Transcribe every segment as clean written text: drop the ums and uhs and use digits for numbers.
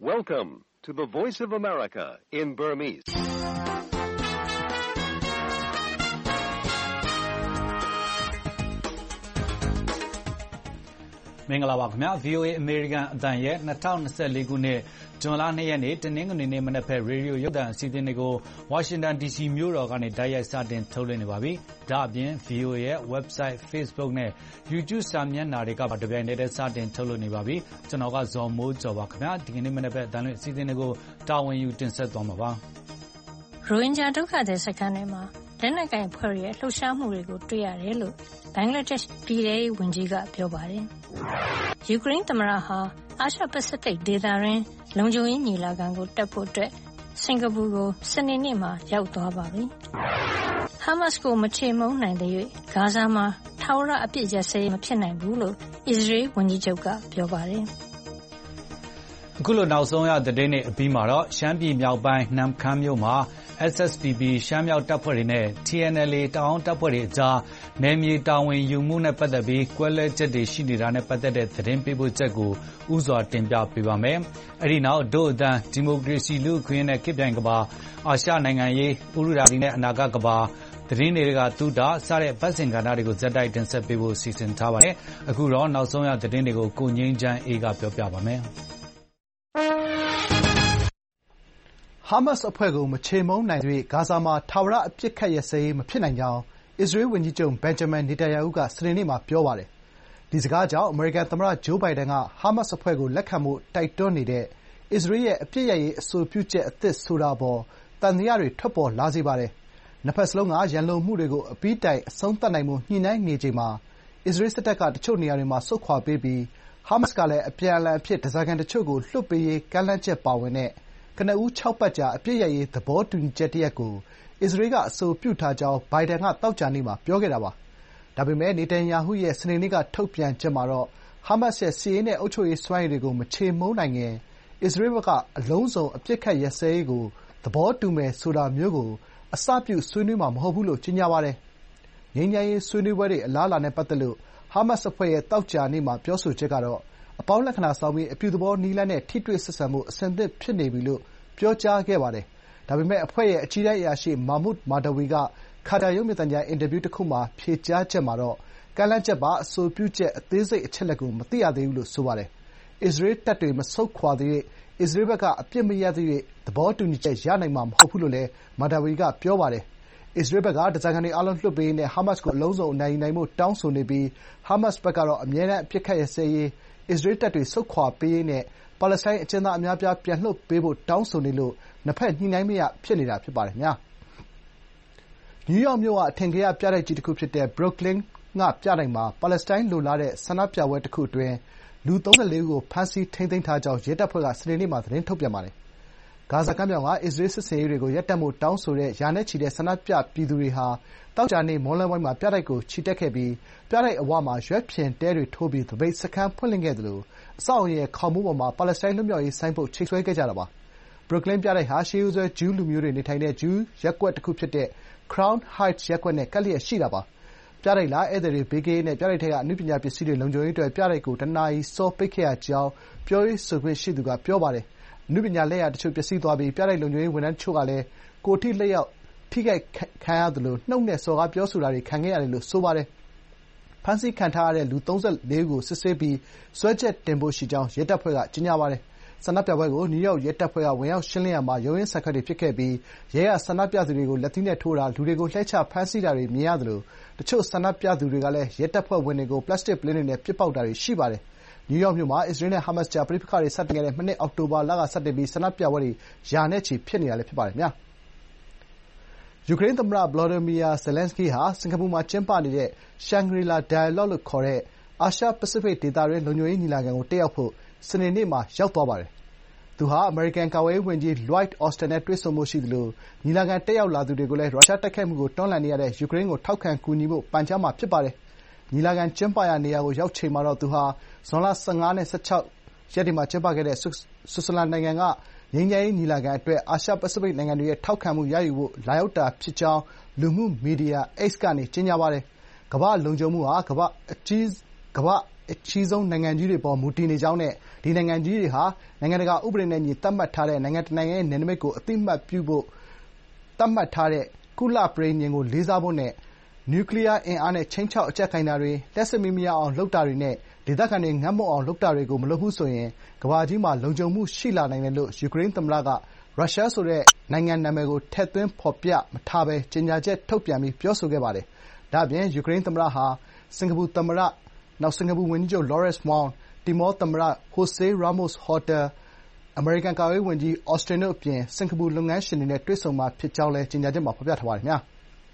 Welcome to the Voice of America in Burmese. ။မင်္ဂလာပါခင်ဗျာ VOA American အသံရဲ့2024ခုနှစ်ဇွန်လ2ရက်နေ့တနင်္ဂနွေနေ့မနက်ဖက်ရေဒီယိုရုပ်သံအစီအစဉ်တွေကို Washington DC မြို့တော်ကနေတိုက်ရိုက်စတင်ထုတ်လွှင့်နေပါပြီ။ဒါ့အပြင် VOA ရဲ့ website, Facebook နဲ့ YouTube စာမျက်နှာတွေကပါတပြိုင်တည်းစတင်ထုတ်လွှင့်နေပါပြီ။ကျွန်တော်ကဇော်မိုးကျော်ပါခင်ဗျာ။ဒီကနေ့မနက်ဖက်အသံလွှင့်အစီအစဉ်တွေကိုတာဝန်ယူတင်ဆက်သွားမှာပါ။ရိုဟင်ဂျာဒုက္ခသည်စခန်းတွေမှာလက်နက်ကိုင်ဖွဲ့ရဲ့လှုပ်ရှားမှုတွေကိုတွေ့ရတယ်လို့ဘင်္ဂလားဒေ့ရှ်ပြည်ထောင်စုဝန်ကြီးကပြောပါတယ်။ယူကရိန်းသမ္မတဟာအာရှပစိဖိတ်ဒေသတွင်းလုံခြုံရေးညီလာခံကိုတက်ဖို့အတွက်စင်ကာပူကိုစနေနေ့မှာရောက်သွားပါပြီ။ဟာမတ်စ်ကိုမချေမှုန်းနိုင်တဲ့၍ဂါဇာမှာထာဝရအပြစ်ရပ်စဲရေးမဖြစ်နိုင်ဘူးလို့အစ္စရေးဝန်ကြီးချုပ်ကပြောပါတယ်။အခုလိုနောက်ဆုံးရသတင်းတွေအပြီးမှာတော့ရှမ်းပြည်မြောက်ပိုင်းနမ်ခမ်းမြို့မှာ SSPP ရှမ်းမြောက်တပ်ဖွဲ့တွေနဲ့ TNLA တအောင်းတပ်ဖွဲ့တွေအကြားနယ်မြေတာဝန်ယူမှုနဲ့ပတ်သက်ပြီးကွဲလွဲချက်တွေရှိနေတာနဲ့ပတ်သက်တဲ့သတင်းပေးပို့ချက်ကိုဥစွာတင်ပြပေးပါမယ်။အဲဒီနောက်ဒို့အသံဒီမိုကရေစီလူ့အခွင့်အရေးနဲ့ခေတ်ပြိုင်ကဘာအာရှနိုင်ငံရေးဥရုရာသီနဲ့အနာဂတ်ကဘာသတင်းတွေကတူတာစတဲ့ပတ်စင်ကဏ္ဍတွေကိုဇက်တိုက်တင်ဆက်ပေးဖို့စီစဉ်ထားပါတယ်။အခုတော့နောက်ဆုံးရသတင်းတွေကိုကိုငိမ့်ချမ်းအေးကပြောပြပါမယ်။ဟာမတ်စ်အဖွဲ့ကိုမချေမှုန်းနိုင်သရွေ့ဂါဇာမှာထာဝရအပစ်အခတ်ရပ်စဲရေးမဖြစ်နိုင်ကြောင်းအစ္စရေးဝန်ကြီးချုပ်ဘင်ဂျမင်နေတန်ယာဟုကစနေနေ့မှာပြောပါတယ်။ဒီစကားကြောင့်အမေရိကန်သမ္မတဂျိုးဘိုင်ဒန်ကဟာမတ်စ်အဖွဲ့ကိုလက်ခံဖို့တိုက်တွန်းနေတဲ့အစ္စရေးရဲ့အပစ်ရပ်ရေးအဆိုပြုချက်အသစ်ဆိုတာအပေါ်သံသယတွေထွက်ပေါ်လာစေပါတယ်။နှစ်ဘက်စလုံးကရန်လိုမှုတွေကိုအပြီးတိုင်အဆုံးသတ်နိုင်ဖို့ညှိနှိုင်းနေချိန်မှာအစ္စရေးစစ်တပ်ကတချို့နေရာတွေမှာဆုတ်ခွာပေးပြီးဟာမတ်စ်ကလည်းအပြန်အလှန်အဖြစ်ဓားစာခံတချို့ကိုလွှတ်ပေးရေးကမ်းလှမ်းချက်ပါဝင်တဲ့ကနဦး6ပတ်ကြာအပစ်ရပ်ရေးသဘောတူညီချက်တရပ်ကိုအစ္စရေးကအဆိုပြုထားကြောင်းဘိုင်ဒန်ကသောကြာနေ့မှာပြောခဲ့တာပါ။ဒါပေမဲ့နေတန်ယာဟုရဲ့စနေနေ့ကထုတ်ပြန်ချက်မှာတော့ဟာမတ်စ်ရဲ့စစ်ရေးနဲ့အုပ်ချုပ်ရေးစွမ်းရည်တွေကိုမချေမှုန်းနိုင်ခင်အစ္စရေးဘက်ကအလုံးစုံအပစ်အခတ်ရပ်စဲရေးကိုသဘောတူမယ်ဆိုတာမျိုးကိုအစပြုဆွေးနွေးမှာမဟုတ်ဘူးလို့ကြေညာပါတယ်။ငြိမ်းချမ်းရေးဆွေးနွေးပွဲတွေအလားအလာနဲ့ပတ်သက်လို့ဟာမတ်စ်အဖွဲ့ရဲ့သောကြာနေ့မှာပြောဆိုချက်ကတော့အပေါင်းလက္ခဏာဆောင်ပြီးအပြုသဘောနည်းလမ်းနဲ့ထိတွေ့ဆက်ဆံဖို့အဆင်သင့်ဖြစ်နေပြီလို့ပြောကြားခဲ့ပါတယ်။ဒါပေမဲ့အဖွဲ့ရဲ့အကြီးတန်းအရာရှိမာမုဒ်မာဒဝီကကာတာရုပ်မြင်သံကြားအင်တာဗျူးတခုမှာဖြေကြားချက်မှာတော့ကမ်းလှမ်းချက်ပါအဆိုပြုချက်အသေးစိတ်အချက်အလက်ကိုမသိရသေးဘူးလို့ဆိုပါတယ်။အစ္စရေးတပ်တွေမဆုတ်ခွာသရွေ့အစ္စရေးဘက်ကအပစ်မရပ်သရွေ့သဘောတူညီချက်ရနိုင်မှာမဟုတ်ဘူးလို့လည်းမာဒဝီကပြောပါတယ်။အစ္စရေးဘက်ကဓားစာခံတွေအားလုံးလွှတ်ပေးရေးနဲ့ဟာမတ်စ်ကိုအလုံးစုံအနိုင်ယူနိုင်ဖို့တောင်းဆိုနေပြီးဟာမတ်စ်ဘက်ကတော့အမြဲတမ်းအပစ်အခတ်ရပ်စဲရေး၊အစ္စရေးတပ်တွေဆုတ်ခွာပေးရေးနဲ့ပါလက်စတိုင်းအကျဉ်းသားအများအပြားပြန်လွှတ်ပေးဖို့တောင်းဆိုနေလို့နှစ်ဘက်ညှိနှိုင်းမရဖြစ်နေတာဖြစ်ပါတယ်။နယူးယောက်မြို့ကအထင်ကရပြတိုက်ကြီးတခုဖြစ်တဲ့ Brooklyn ကပြတိုက်မှာပါလက်စတိုင်းလိုလားတဲ့ဆန္ဒပြပွဲတခုအတွင်းလူ34ဦးကိုဖမ်းဆီးထိန်းသိမ်းထားကြောင်းရဲတပ်ဖွဲ့ကစနေနေ့မှာသတင်းထုတ်ပြန်ပါတယ်။ဂါဇာကမ်းမြောင်ကအစ္စရေးစစ်ဆင်ရေးတွေကိုရပ်တန့်ဖို့တောင်းဆိုတဲ့ရာနဲ့ချီတဲ့ဆန္ဒပြပြည်သူတွေဟာသောကြာနေ့မွန်းလွဲပိုင်းမှာပြတိုက်ကိုချီတက်ခဲ့ပြီးပြတိုက်အဝမှာရွက်ဖျင်တဲတွေထိုးပြီးသပိတ်စခန်းဖွင့်လှစ်ခဲ့သလိုအဆောက်အအုံရဲ့ခေါင်မိုးပေါ်မှာပါလက်စတိုင်းလွတ်မြောက်ရေးဆိုင်းဘုတ်ချိတ်ဆွဲခဲ့ကြတာပါ။ Brooklyn ပြတိုက်ဟာရှေးရိုးစွဲဂျူးလူမျိုးတွေနေထိုင်တဲ့ဂျူးရပ်ကွက်တခုဖြစ်တဲ့ Crown Heights ရပ်ကွက်နဲ့ကပ်လျက်ရှိတာပါ။ပြတိုက်လာဧည့်သည်တွေဘေးကင်းရေးနဲ့ပြတိုက်ထဲကအနုပညာပစ္စည်းတွေလုံခြုံရေးအတွက်ပြတိုက်ကိုတနာရီစောပိတ်ခဲ့ရကြောင်းပြောရေးဆိုခွင့်ရှိသူကပြောပါတယ်။အနုပညာလက်ရာတချို့ပျက်စီးသွားပြီးပြတိုက်လုံခြုံရေးဝန်ထမ်းတချို့ကလည်းကိုယ်ထိလက်ရောက်ထိခိုက်ခံရသလိုနှုတ်နဲ့စော်ကားပြောဆိုတာတွေခံခဲ့ရတယ်လို့ဆိုပါတယ်။ဖမ်းဆီးခံထားရတဲ့လူ34ဦးကိုစစ်ဆေးပြီးစွဲချက်တင်ဖို့ရှိကြောင်းရဲတပ်ဖွဲ့ကကြေညာပါတယ်။ဆန္ဒပြပွဲကိုနယူးယောက်ရဲတပ်ဖွဲ့ကဝင်ရောက်ရှင်းလင်းရာမှာရုန်းရင်းဆန်ခတ်တွေဖြစ်ခဲ့ပြီးရဲကဆန္ဒပြသူတွေကိုလက်သီးနဲ့ထိုးတာ၊လူတွေကိုလှဲချဖမ်းဆီးတာတွေမြင်ရသလိုတချို့ဆန္ဒပြသူတွေကလည်းရဲတပ်ဖွဲ့ဝင်တွေကိုပလတ်စတစ်ပုလင်းတွေနဲ့ပစ်ပေါက်တာတွေရှိပါတယ်။နယူးယောက်မြို့မှာအစ္စရေးနဲ့ဟာမတ်စ်ကြားပဋိပက္ခတွေစတင်ခဲ့တဲ့မနှစ်အောက်တိုဘာလကစတင်ပြီးဆန္ဒပြပွဲတွေရာနဲ့ချီဖြစ်နေတာလည်းဖြစ်ပါတယ်။ယူကရိန်းသမ္မတ Volodymyr Zelenskyy ဟာစင်ကာပူမှာကျင်းပနေတဲ့ Shangri-La Dialogue လို့ခေါ်တဲ့အာရှပစိဖိတ်ဒေသတွင်းလုံခြုံရေးညီလာခံကိုတက်ရောက်ဖို့စနေနေ့မှာရောက်သွားပါတယ်။သူဟာအမေရိကန်ကာကွယ်ရေးဝန်ကြီး Lloyd Austin နဲ့တွေ့ဆုံဖို့ရှိသလိုညီလာခံတက်ရောက်လာသူတွေကိုလည်းရုရှားတိုက်ခိုက်မှုကိုတွန်းလှန်နေရတဲ့ယူကရိန်းကိုထောက်ခံကူညီဖို့ပန်ကြားမှာဖြစ်ပါတယ်။ညီလာခံကျင်းပရာနေရာကိုရောက်ချိန်မှာတော့သူဟာဇွန်လ15နဲ့16ရက်တွေမှာကျင်းပခဲ့တဲ့ဆွစ်ဇာလန်နိုင်ငံကငြိမ်းချမ်းရေးညီလာခံအတွက်အာရှပစိဖိတ်နိုင်ငံတွေရဲ့ထောက်ခံမှုရယူဖို့လာရောက်တာဖြစ်ကြောင်းလူမှုမီဒီယာ X ကနေကြေညာပါတယ်။ကမ္ဘာ့လုံခြုံမှုဟာကမ္ဘာ့ကြီးဆုံးနိုင်ငံကြီးတွေအပေါ်မူတည်နေကြောင်းနဲ့ဒီနိုင်ငံကြီးတွေဟာနိုင်ငံတကာဥပဒေနဲ့အညီသတ်မှတ်ထားတဲ့နိုင်ငံတနိုင်ငံရဲ့နယ်နိမိတ်ကိုအသိအမှတ်ပြုဖို့သတ်မှတ်ထားတဲ့ကုလပဋိညာဉ်ကိုလေးစားဖို့နဲ့နျူကလီးယားအင်အားနဲ့ခြိမ်းခြောက်အကျပ်ကိုင်တာတွေ၊လျှပ်စစ်မီးမရအောင်လုပ်တာတွေနဲ့ဒေသခံတွေငတ်မွတ်အောင်လုပ်တာတွေကိုမလုပ်ဘူးဆိုရင်ကမ္ဘာကြီးမှာလုံခြုံမှုရှိလာနိုင်တယ်လို့ယူကရိန်းသမ္မတကရုရှားဆိုတဲ့နိုင်ငံနာမည်ကိုထည့်သွင်းဖော်ပြမထားဘဲကြေညာချက်ထုတ်ပြန်ပြီးပြောဆိုခဲ့ပါတယ်။ဒါ့အပြင်ယူကရိန်းသမ္မတဟာစင်ကာပူသမ္မတ၊စင်ကာပူဝန်ကြီးချုပ် Lawrence Wong ၊တီမောသမ္မတ Jose Ramos-Horta ၊အမေရိကန်ကာကွယ်ရေးဝန်ကြီး Austin တို့အပြင်စင်ကာပူလုပ်ငန်းရှင်တွေနဲ့တွေ့ဆုံမှာဖြစ်ကြောင်းလည်းကြေညာချက်မှာဖော်ပြထားပါတယ်။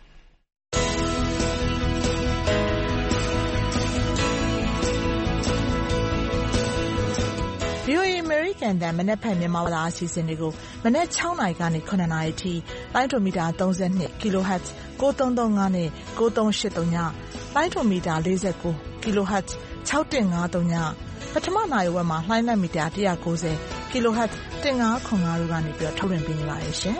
VOA အမေရိကန်အသံမနက်ဖြန်မြန်မာဘာသာအစီအစဉ်တွေကိုမနက်6 နာရီကနေ9 နာရီအထိလိုင်းဒိုမီတာ32 kHz 9335နဲ့9383ညလိုင်းဒိုမီတာ49 kHz 6153ညပထမနာရီဝက်မှာလှိုင်းလက်မီတာ190 kHz 1505တို့ကနေပြီးထုတ်လွှင့်ပေးနေပါတယ်ရှင်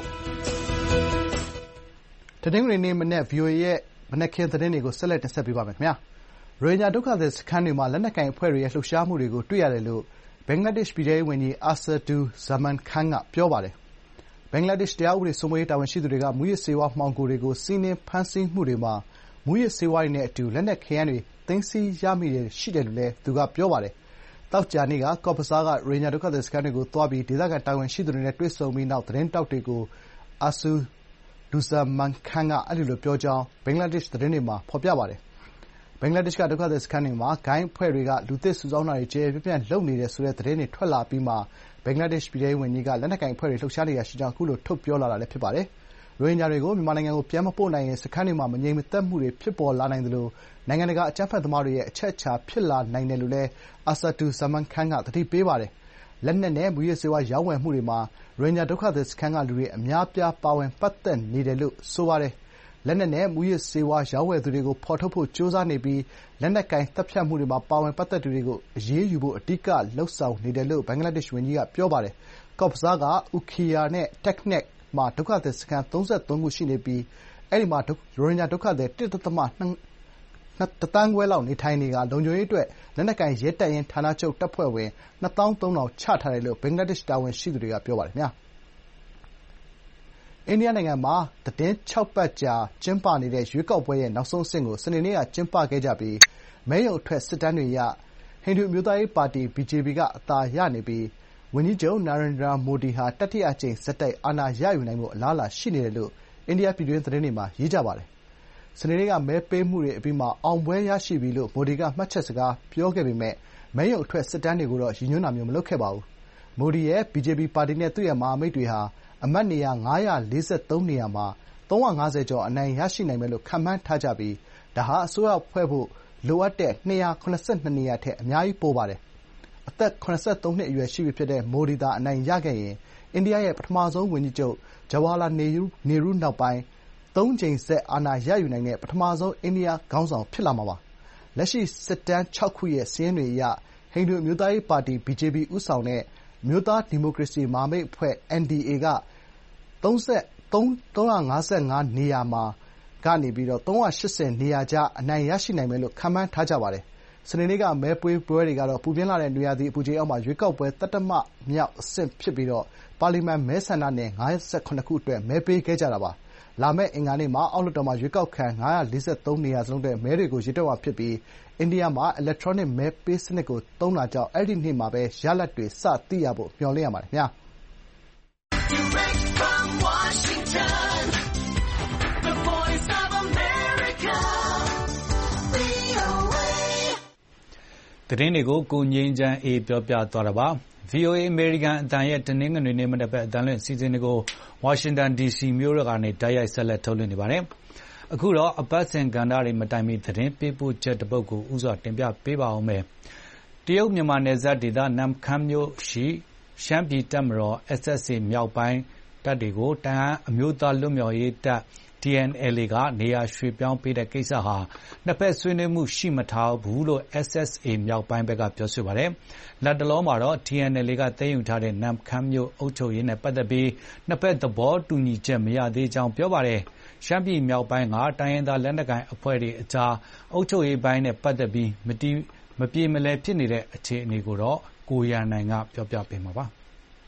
။တနင်္ဂနွေနေ့မနက် VOA ရဲ့မနက်ခင်းသတင်းတွေကိုဆက်လက်တင်ဆက်ပေးပါမယ်ခင်ဗျာ။ရိုဟင်ဂျာဒုက္ခသည်စခန်းတွေမှာလက်နက်ကိုင်အဖွဲ့တွေရဲ့လှုပ်ရှားမှုတွေကိုတွေ့ရတယ်လို့ဘင်္ဂလားဒေ့ရှ်ပြည်ထဲရေးဝန်ကြီး Asadud Zaman Khan ကပြောပါတယ်။ဘင်္ဂလားဒေ့ရှ်တရားဥပဒေစိုးမိုးရေးတာဝန်ရှိသူတွေကမူးယစ်ဆေးဝါးမှောင်ခိုတွေကိုစီးနင်းဖမ်းဆီးမှုတွေမှာမူးယစ်ဆေးဝါးတွေနဲ့အတူလက်နက်ခဲယမ်းတွေသိမ်းဆည်းရမိရှိတယ်လို့လည်းသူကပြောပါတယ်။သောကြာနေ့ကကော့ဇ်ဘဇားကရိုဟင်ဂျာဒုက္ခသည်စခန်းတွေကိုသွားပြီးဒေသခံတာဝန်ရှိသူတွေနဲ့တွေ့ဆုံပြီးနောက်သတင်းထောက်တွေကို Asaduzzaman Khan ကအဲဒီလိုပြောကြောင်းဘင်္ဂလားဒေ့ရှ်သတင်းတွေမှာဖော်ပြပါတယ်။ဘင်္ဂလားဒေ့ရှ်ကဒုက္ခသည်စခန်းတွေမှာဂိုဏ်းအဖွဲ့တွေကလူသစ်စုဆောင်းတာတွေကျယ်ကျယ်ပြန့်ပြန့်လုပ်နေတယ်ဆိုတဲ့သတင်းတွေထွက်လာအပြီးမှာဘင်္ဂလားဒေ့ရှ်ပြည်ထဲရေးဝန်ကြီးကလက်နက်ကိုင်အဖွဲ့တွေလှုပ်ရှားနေတာရှိကြောင်းအခုလိုထုတ်ပြောလာတာလည်းဖြစ်ပါတယ်။ရိုဟင်ဂျာတွေကိုမြန်မာနိုင်ငံကိုပြန်မပို့နိုင်ရင်စခန်းတွေမှာမငြိမ်မသက်မှုတွေဖြစ်ပေါ်လာနိုင်သလိုနိုင်ငံတကာအကြမ်းဖက်သမားတွေရဲ့အချက်အချာဖြစ်လာနိုင်တယ်လို့လည်း Asaduzzaman Khan ကသတိပေးပါတယ်။လက်နက်နဲ့မူးယစ်ဆေးဝါးရောင်းဝယ်မှုတွေမှာရိုဟင်ဂျာဒုက္ခသည်စခန်းကလူတွေအများအပြားပါဝင်ပတ်သက်နေတယ်လို့ဆိုပါတယ်။လက်နက်နဲ့မူးယစ်ဆေးဝါးရောင်းဝယ်သူတွေကိုဖော်ထုတ်ဖို့ကြိုးစားနေပြီးလက်နက်ကိုင်သတ်ဖြတ်မှုတွေမှာပါဝင်ပတ်သက်သူတွေကိုအရေးယူဖို့အဓိကလုပ်ဆောင်နေတယ်လို့ဘင်္ဂလားဒေ့ရှ်ဝန်ကြီးကပြောပါတယ်။ကော့ဇ်ဘဇားက Ukhiya နဲ့ Teknaf မှာဒုက္ခသည်စခန်း33ခုရှိနေပြီးအဲဒီမှာရိုဟင်ဂျာဒုက္ခသည် 1.2 သန်းခွဲလောက်နေထိုင်နေကာလုံခြုံရေးအတွက်လက်နက်ကိုင်ရဲတပ်ရင်းဌာနချုပ်တပ်ဖွဲ့ဝင် 23000 ချထားတယ်လို့ဘင်္ဂလားဒေ့ရှ်တာဝန်ရှိသူတွေကပြောပါတယ်။အိန္ဒိယနိုင်ငံမှာသီတင်း6 ပတ်ကြာကျင်းပနေတဲ့ရွေးကောက်ပွဲရဲ့နောက်ဆုံးအဆင့်ကိုစနေနေ့ကကျင်းပခဲ့ကြပြီးမဲရုံအထွက်စစ်တမ်းတွေအရဟိန္ဒူအမျိုးသားရေးပါတီ BJP ကအသာရနေပြီးဝန်ကြီးချုပ် Narendra Modi ဟာတတိယအကြိမ်ဆက်တိုက်အာဏာရယူနိုင်ဖို့အလားအလာရှိနေတယ်လို့အိန္ဒိယပြည်တွင်းသတင်းတွေမှာရေးကြပါတယ်။စနေနေ့ကမဲပေးမှုတွေအပြီးမှာအောင်ပွဲရရှိပြီလို့ Modi ကမှတ်ချက်စကားပြောခဲ့ပေမယ့်မဲရုံအထွက်စစ်တမ်းတွေကိုတော့ရည်ညွှန်းတာမျိုးမလုပ်ခဲ့ပါဘူး။ Modi ရဲ့ BJP ပါတီနဲ့သူ့ရဲ့မဟာမိတ်တွေဟာအမတ်နေရာ543နေရာမှာ350ကျော်အနိုင်ရရှိနိုင်မယ်လို့ခန့်မှန်းထားကြပြီးဒါဟာအစိုးရဖွဲ့ဖို့လိုအပ်တဲ့282နေရာထက်အများကြီးပိုပါတယ်။အသက်73နှစ်အရွယ်ရှိပြီဖြစ်တဲ့ Modi သာအနိုင်ရခဲ့ရင်အိန္ဒိယရဲ့ပထမဆုံးဝန်ကြီးချုပ် Jawaharlal Nehru နောက်ပိုင်း3ကြိမ်ဆက်အာဏာရယူနိုင်တဲ့ပထမဆုံးအိန္ဒိယခေါင်းဆောင်ဖြစ်လာမှာပါ။လက်ရှိစစ်တမ်း6ခုရဲ့စာရင်းတွေအရဟိန္ဒူအမျိုးသားရေးပါတီ BJP ဦးဆောင်တဲ့အမျိုးသားဒီမိုကရေစီမဟာမိတ်အဖွဲ့ NDA က355နေရာကနေ380နေရာကြားအနိုင်ရရှိနိုင်မယ်လို့ခန့်မှန်းထားကြပါတယ်။စနေနေ့ကမဲပေးပွဲတွေကတော့ပူပြင်းလာတဲ့နွေရာသီအပူချိန်အောက်မှာရွေးကောက်ပွဲသတ္တမမြောက်အဆင့်ဖြစ်ပြီးပါလီမန်မဲဆန္ဒနယ်57ခုအတွက်မဲပေးခဲ့ကြတာပါ။လာမယ့်အင်္ဂါနေ့မှာအောက်လွှတ်တော်မှာရွေးကောက်ခံ543နေရာစလုံးအတွက်မဲတွေကိုရေတွက်မှာဖြစ်ပြီးအိန္ဒိယမှာအီလက်ထရောနစ်မဲပေးစနစ်ကိုသုံးတာကြောင့်အဲဒီနေ့မှာပဲရလဒ်တွေစသိရဖို့မျှော်လင့်ရပါတယ်ခင်ဗျာ။ Washington, the voice of America, VOA. သတင်းတွေကိုကိုငြိမ်းချမ်းအေးပြောပြသွားတာပါ။ VOA အမေရိကန်အသံရဲ့တနင်္ဂနွေနေ့မနက်ဘက်အသံလွှင့်အစီအစဉ်တွေကို Washington DC မြို့တော်ကနေတိုက်ရိုက်ဆက်လက်ထုတ်လွှင့်နေပါတယ်။အခုတော့အပတ်စဉ်ကဏ္ဍတွေမတိုင်မီသတင်းပေးပို့ချက်တစ်ပုဒ်ကိုဥစွာတင်ပြပေးပါဦးမယ်။တရုတ်မြန်မာနယ်စပ်ဒေသနမ်ခမ်းမြို့ရှိရှမ်းပြည်တပ်မတော် SSA မြောက်ပိုင်းတပ်တွေကိုတအန်းအမျိုးသားလွတ်မြောက်ရေးတပ် TNLA ကနေရာရွှေ့ပြောင်းပေးတဲ့ကိစ္စဟာနှစ်ဖက်ဆွေးနွေးမှုရှိမထားဘူးလို့ SSA မြောက်ပိုင်းဘက်ကပြောဆိုပါတယ်။လတ်တလောမှာတော့ TNLA ကသိမ်းယူထားတဲ့နမ်ခမ်းမြို့အုပ်ချုပ်ရေးနဲ့ပတ်သက်ပြီးနှစ်ဖက်သဘောတူညီချက်မရသေးကြောင်းပြောပါတယ်။ရှမ်းပြည်မြောက်ပိုင်းကတိုင်းရင်းသားလက်နက်ကိုင်အဖွဲ့တွေအကြားအုပ်ချုပ်ရေးပိုင်းနဲ့ပတ်သက်ပြီးမပြေမလည်ဖြစ်နေတဲ့အခြေအနေကိုတော့ကိုရန်နိုင်ကပြောပြပေးမှာပါ။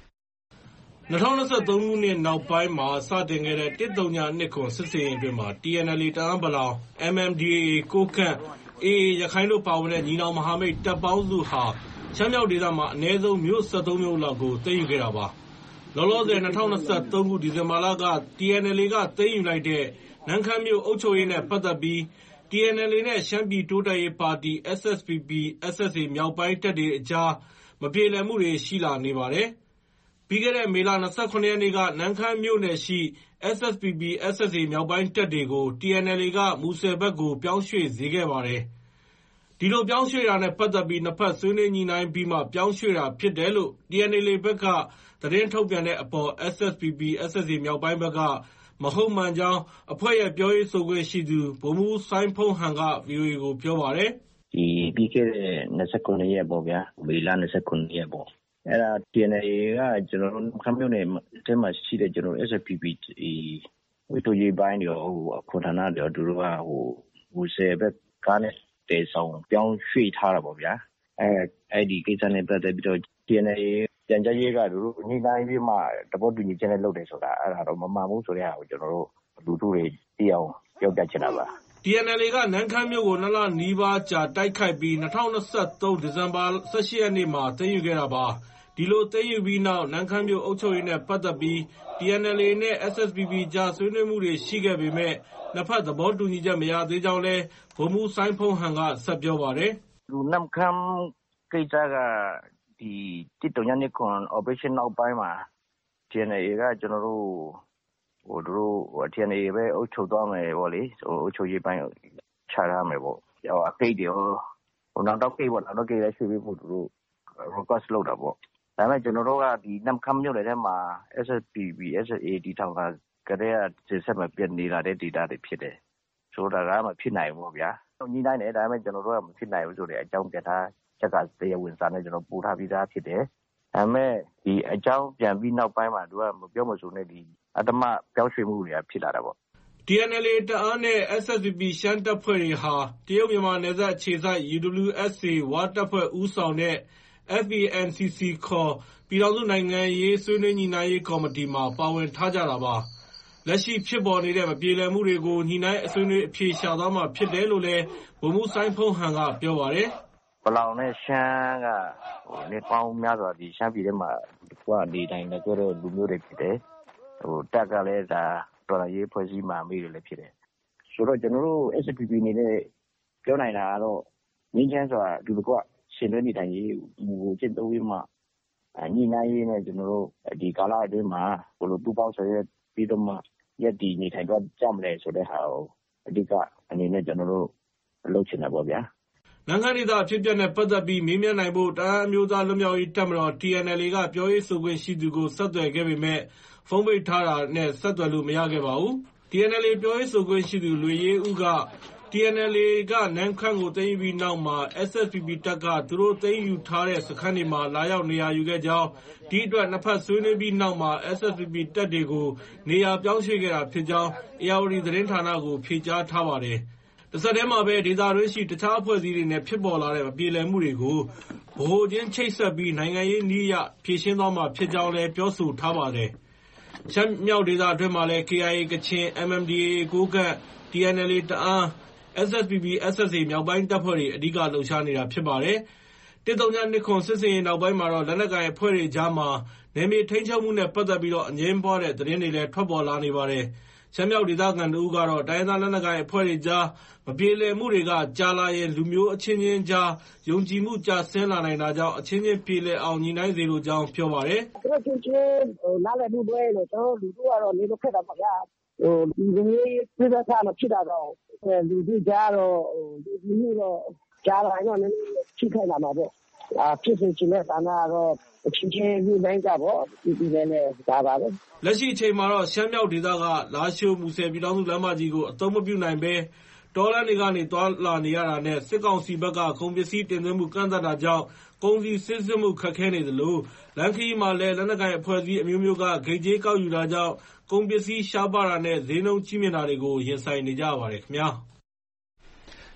2023 ခုနှစ်နောက်ပိုင်းမှာစတင်ခဲ့တဲ့102စစ်စင်ရေးအတွင်းမှာ TNLA တအန်း MNDAA ကိုးကန့် AA ရခိုင်တို့ပါဝင်တဲ့ညီနောင်မဟာမိတ်တပ်ပေါင်းစုဟာရှမ်းမြောက်ဒေသမှာအနည်းဆုံးမြို့73မြို့လောက်ကိုသိမ်းယူခဲ့တာပါ။လောလောဆယ်2023ခုဒီဇင်ဘာလက TNLA ကသိမ်းယူလိုက်တဲ့နမ့်ခမ်းမြို့အုပ်ချုပ်ရေးနဲ့ပတ်သက်ပြီး TNLA နဲ့ရှမ်းပြည်တိုးတက်ရေးပါတီ SSPP/SSA မြောက်ပိုင်းတပ်တွေအကြားမပြေလည်မှုတွေရှိလာနေပါတယ်။ပြီးခဲ့တဲ့မေလ27ရက်နေ့ကနမ့်ခမ်းမြို့နယ်ရှိ SSPP/SSA မြောက်ပိုင်းတပ်တွေကို TNLA ကမူဆယ်ဘက်ကိုပြောင်းရွှေ့စေခဲ့ပါတယ်။ဒီလိုပြောင်းရွှေ့တာနဲ့ပတ်သက်ပြီးနှစ်ဖက်ဆွေးနွေးညှိနှိုင်းပြီးမှပြောင်းရွှေ့တာဖြစ်တယ်လို့ TNLA ဘက်ကသတင်းထုတ်ပြန်တဲ့အပေါ် SSPP/SSA မြောက်ပိုင်းဘက်ကမဟုတ်မှန်ကြောင်းအဖွဲ့ရဲ့ပြောရေးဆိုခွင့်ရှိသူဗိုလ်မှူးစိုင်းဖုန်းဟန်က VOA ကိုပြောပါတယ်။ပြီးခဲ့တဲ့29ရက်ပေါ့ဗျာမေလ29ရက်ပေါ့အဲ့ဒါ TNLA ကကျွန်တော်တို့ခမ်းမြို့နယ်ထဲမှာရှိတဲ့ကျွန်တော် SSPP ဝိတိုရေးပိုင်းတွေအခုဌာနတွေသူတို့ကမူဆယ်ဘက်ကားနဲ့တေဆောင်ပြောင်းရွှေ့ထားတာပေါ့ဗျာအဲ့ဒီကိစ္စနဲ့ပတ်သက်ပြီးတော့ TNLA ပြန်ကြားရေးကသူတို့ညှိနှိုင်းပြီးမှတဘောတူညီချက်နဲ့လုပ်တယ်ဆိုတာအဲ့ဒါတော့မမှန်ဘူးဆိုတဲ့ဟာကိုကျွန်တော်တို့လူထုတွေသိအောင်ပြောပြချင်တာပါ TNLA ကနမ့်ခမ်းမြို့ကို2လနီးပါးကြာတိုက်ခိုက်ပြီး2023ဒီဇင်ဘာ18ရက်နေ့မှာသိမ်းယူခဲ့တာပါ။ဒီလိုသိမ်းယူပြီးနောက်နမ့်ခမ်းမြို့အုပ်ချုပ်ရေးနဲ့ပတ်သက်ပြီး TNLA နဲ့ SSPP ကြားဆွေးနွေးမှုတွေရှိခဲ့ပေမဲ့နှစ်ဖက်သဘောတူညီချက်မရသေးကြောင်းလည်းဗိုလ်မှူးစိုင်းဖုန်းဟန်ကဆက်ပြောပါတယ်။နမ့်ခမ်းကိစ္စကဒီ102 operation နောက်ပိုင်းမှာ TNLA ကကျွန်တော်တို့TNLA ပဲအုပ်ချုပ်သွားမယ်ပေါ့လေအုပ်ချုပ်ရေးပိုင်းချထားမယ်ပေါ့အကိတ်တွေနောက်တော့ကိတ်ပေါ့နောက်တော့ကိတ်လည်းရွှေ့ပြီးဖို့သူတို့ request လုပ်တာပေါ့ဒါပေမဲ့ကျွန်တော်တို့ကဒီနမ်ခမ်းမြို့နယ်ထဲမှာ SSPP SSA ဒီထောင်ကကတဲ့စစ်ဆက်မှာပြင်နေတာတဲ့ data တွေဖြစ်တယ်ဆိုတာကမဖြစ်နိုင်ဘူးဗျာညှိနှိုင်းတယ်ဒါပေမဲ့ကျွန်တော်တို့ကမဖြစ်နိုင်ဘူးဆိုတဲ့အကြောင်းပြထားချက်ကတရားဝင်စာနဲ့ကျွန်တော်ပို့ထားပြီးသားဖြစ်တယ်ဒါပေမဲ့ဒီအကြောင်းပြန်ပြီးနောက်ပိုင်းမှာသူကမပြောမဆိုနဲ့ဒီအတ္တမပြောင်းရွှေ့မှုတွေဖြစ်လာတာပေါ့ TNLA တအန်းနဲ့ SSPP ရှမ်းတပ်ဖွဲ့တွေဟာတရုတ်မြန်မာနယ်စပ်အခြေစိုက် UWSA ဝါတပ်ဖွဲ့ဦးဆောင်တဲ့ FANCC ခေါ်ပြည်ထောင်စုနိုင်ငံရေးဆွေးနွေးညှိနှိုင်းရေးကော်မတီမှာပါဝင်ထားကြတာပါ။လက်ရှိဖြစ်ပေါ်နေတဲ့မပြေလည်မှုတွေကိုညှိနှိုင်းဆွေးနွေးအဖြေရှာသွားမှာဖြစ်တယ်လို့လည်းဗိုလ်မှူးစိုင်းဖုန်းဟန်ကပြောပါတယ်။ပလောင်နဲ့ရှမ်းကနေပေါင်းများစွာဒီရှမ်းပြည်ထဲမှာနေတိုင်းလည်းပြောတဲ့လူမျိုးတွေဖြစ်တယ်။တက်ကလည်းဒါတော်တော်ရေးဖွဲ့စည်းမှမေးတယ်လည်းဖြစ်တယ်ဆိုတော့ကျွန်တော်တို့ SPP အနေနဲ့ပြောနိုင်တာကတော့ငင်းချမ်းစွာဒီကွရှင်လွဲနေတိုင်းရေးမူကိုကျင့်သုံးပြီးမှညှိနှိုင်းရေးနဲ့ကျွန်တော်တို့ဒီကာလအတွင်းမှာဘယ်လိုပူးပေါင်းဆောင်ရွက်ပြီးတော့မှရက်ဒီနေထိုင်တော့ကြမလဲဆိုတဲ့ဟာကိုအဓိကအနေနဲ့ကျွန်တော်တို့လုပ်ချင်တာပေါ့ဗျာနန်ခမ်းဒေသအဖြစ်အပျက်နဲ့ပတ်သက်ပြီးမေးမြန်းနိုင်ဖို့တအန်းအမျိုးသားလွတ်မြောက်ရေးတပ်မတော် TNLA ကပြောရေးဆိုခွင့်ရှိသူကိုဆက်သွယ်ခဲ့ပေမဲ့ဖုန်းပိတ်ထားတာနဲ့ဆက်သွယ်လို့မရခဲ့ပါဘူး။ TNLA ပြောရေးဆိုခွင့်ရှိသူလွေရေးဦးက TNLA ကနန်ခမ်းကိုသိမ်းပြီးနောက်မှာ SSPP တပ်ကသူတို့သိမ်းယူထားတဲ့စခန်းတွေမှာလာရောက်နေရာယူခဲ့ကြောင်းဒီအတွက်နှစ်ဖက်ဆွေးနွေးပြီးနောက်မှာ SSPP တပ်တွေကိုနေရာပြောင်းရွှေ့ခဲ့တာဖြစ်ကြောင်းဧရာဝတီသတင်းဌာနကိုဖြေကြားထားပါတယ်။တဆက်တည်းမှာပဲဒေသတွင်းရှိတခြားအဖွဲ့အစည်းတွေနဲ့ဖြစ်ပေါ်လာတဲ့မပြေလည်မှုတွေကိုဗဟိုချင်းချိတ်ဆက်ပြီးနိုင်ငံရေးနည်းအရဖြေရှင်းသွားမှာဖြစ်ကြောင်းလည်းပြောဆိုထားပါတယ်။ရှမ်းမြောက်ဒေသအတွင်းမှာလည်း KIA ကချင် MNDAA ကိုးကန့် TNLA တအန်း SSPP SSA မြောက်ပိုင်းတပ်ဖွဲ့တွေအဓိကလှုပ်ရှားနေတာဖြစ်ပါတယ်။102စစ်စင်ရေးနောက်ပိုင်းမှာတော့လက်နက်ကိုင်အဖွဲ့တွေကြားမှာနယ်မြေထိန်းချုပ်မှုနဲ့ပတ်သက်ပြီးအငြင်းပွားတဲ့သတင်းတွေလည်းထွက်ပေါ်လာနေပါတယ်။ရှမ်းမြောက်ဒေသခံတဦးကတော့တိုင်းရင်းသားလက်နက်ကိုင်အဖွဲ့တွေကြားမပြေလည်မှုတွေကကြာလာရင်လူမျိုးအချင်းချင်းကြားယုံကြည်မှုကျဆင်းလာနိုင်တာကြောင့်အချင်းချင်းပြေလည်အောင်ညှိနှိုင်းစေလိုကြောင်းပြောပါတယ်။သူတို့ချင်းချင်းနားလည်မှုတွေလို့ကျွန်တော်လူတို့ကတော့နေလို့ခက်တာပါဗျာ။ဒီနေ့ပြည်သက်တာမဖြစ်တာတော့လူတို့ကြားတော့ဒီလိုတော့ကြားလာရင်တော့နည်းချိခိုင်လာမှာပေါ့။ဖြစ်စဉ်ချင်းတဲ့ဌာနကတော့အချင်းချင်းညှိနှိုင်းကြပေါ့ဒီလည်းဒါပါပဲ။လက်ရှိအချိန်မှာတော့ရှမ်းမြောက်ဒေသကလာရှိုးမူဆယ်ပြည်ထောင်စုလမ်းမကြီးကိုအသုံးမပြုနိုင်ဘဲတောလမ်းတွေကနေသွားလာနေရတာနဲ့စစ်ကောင်စီဘက်ကကုန်ပစ္စည်းတင်သွင်းမှုကန့်သတ်တာကြောင့်ကုန်စည်စီးဆင်းမှုခက်ခဲနေသလိုလမ်းခရီးမှာလည်းလက်နက်ကိုင်အဖွဲ့အစည်းအမျိုးမျိုးကဂိတ်ကြေးကောက်ယူတာကြောင့်ကုန်ပစ္စည်းရှားပါးတာနဲ့ဈေးနှုန်းကြီးမြင့်တာတွေကိုရင်ဆိုင်နေကြရပါတယ်ခင်ဗျာတ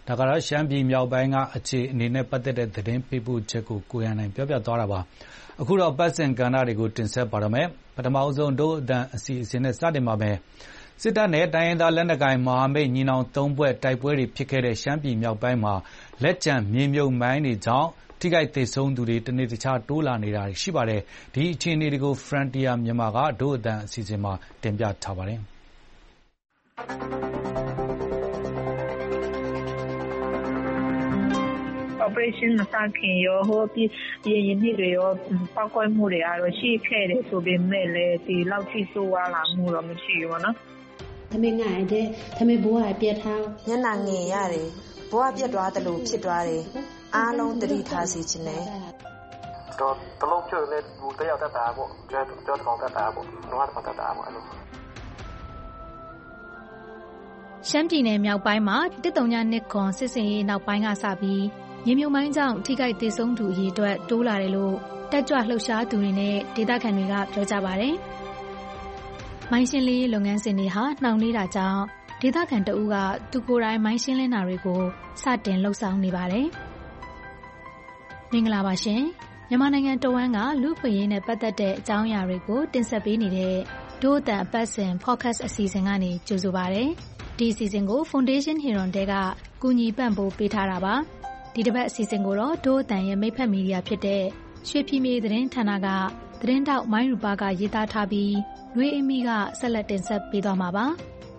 ဒါကတော့ရှမ်းပြည်မြောက်ပိုင်းကအခြေအနေနဲ့ပတ်သက်တဲ့သတင်းပေးပို့ချက်ကိုကိုရန်နိုင်ပြောပြသွားတာပါ။အခုတော့ပတ်စင်ကဏ္ဍတွေကိုတင်ဆက်ပါတော့မယ်။ပထမဆုံးဒို့အတန်အစီအစဉ်နဲ့စတင်ပါမယ်။စစ်တပ်နဲ့တိုင်းရင်းသားလက်နက်ကိုင်မဟာမိတ်ညီနောင်သုံးဖွဲ့တိုက်ပွဲတွေဖြစ်ခဲ့တဲ့ရှမ်းပြည်မြောက်ပိုင်းမှာလက်ကျန်မြေမြုပ်မိုင်းတွေကြောင့်ထိခိုက်သေဆုံးသူတွေတနေ့တခြားတိုးလာနေတာရှိပါတယ်။ဒီအခြေအနေတွေကို Frontier မြန်မာကဒို့အတန်အစီအစဉ်မှာတင်ပြထားပါတယ်။ Operation မစခင်ရောဟိုပြီးရင်နှစ်တွေရောပောက်ကွဲမှုတွေကတော့ရှိခဲ့တယ်ဆိုပေမဲ့လည်းဒီလောက်ထိဆိုးဝါးလာမှုတော့မရှိဘူးပေါ့နော်။သမီးငါတဲ့သမီးဘွားပြတ်ထားညနာငယ်ရတယ်ဘွားပြတ်သွားတယ်လို့ဖြစ်သွားတယ်အားလုံးသတိထားစီခြင်းနဲ့တော့တလုံးကျနေဘူးတရားတတ်တာပေါ့ကျော်ကောင်တတ်တာပေါ့တော့တတ်တာပေါ့အဲ့လိုရှမ်းပြည်နယ်မြောက်ပိုင်းမှာ139ခွန်စစ်စင်ရေးနောက်ပိုင်းကစပြီးမြေမြုပ်မိုင်းကြောင့်ထိခိုက်သေဆုံးသူအရေအတွက်တိုးလာတယ်လို့တက်ကြွလှုပ်ရှားသူတွေနဲ့ဒေသခံတွေကပြောကြပါတယ်။မိုင်းရှင်းလင်းရေးလုပ်ငန်းစဉ်တွေဟာနှောင့်နှေးတာကြောင့်ဒေသခံတအုပ်ကသူကိုယ်တိုင်မိုင်းရှင်းလင်းတာတွေကိုစတင်လှုပ်ဆောင်နေပါတယ်။မင်္ဂလာပါရှင်။မြန်မာနိုင်ငံတဝန်းကလူ့အခွင့်အရေးနဲ့ပတ်သက်တဲ့အကြောင်းအရာတွေကိုတင်ဆက်ပေးနေတဲ့ဒို့အတန်အပတ်စဉ် podcast အစီအစဉ်ကနေကြိုဆိုပါရစေ။ဒီအစီအစဉ်ကို Foundation Heron တဲကကူညီပံ့ပိုးပေးထားတာပါ။ဒီတစ်ပတ်အစီအစဉ်ကိုတော့ဒို့အတန်ရဲ့မိတ်ဖက်မီဒီယာဖြစ်တဲ့ရွှေပြည်မြေသတင်းဌာနကသတင်းတောက်မိုင်းရူပါကရေးသားထားပြီးနှွေးအမီကဆက်လက်တင်ဆက်ပေးသွားမှာပါ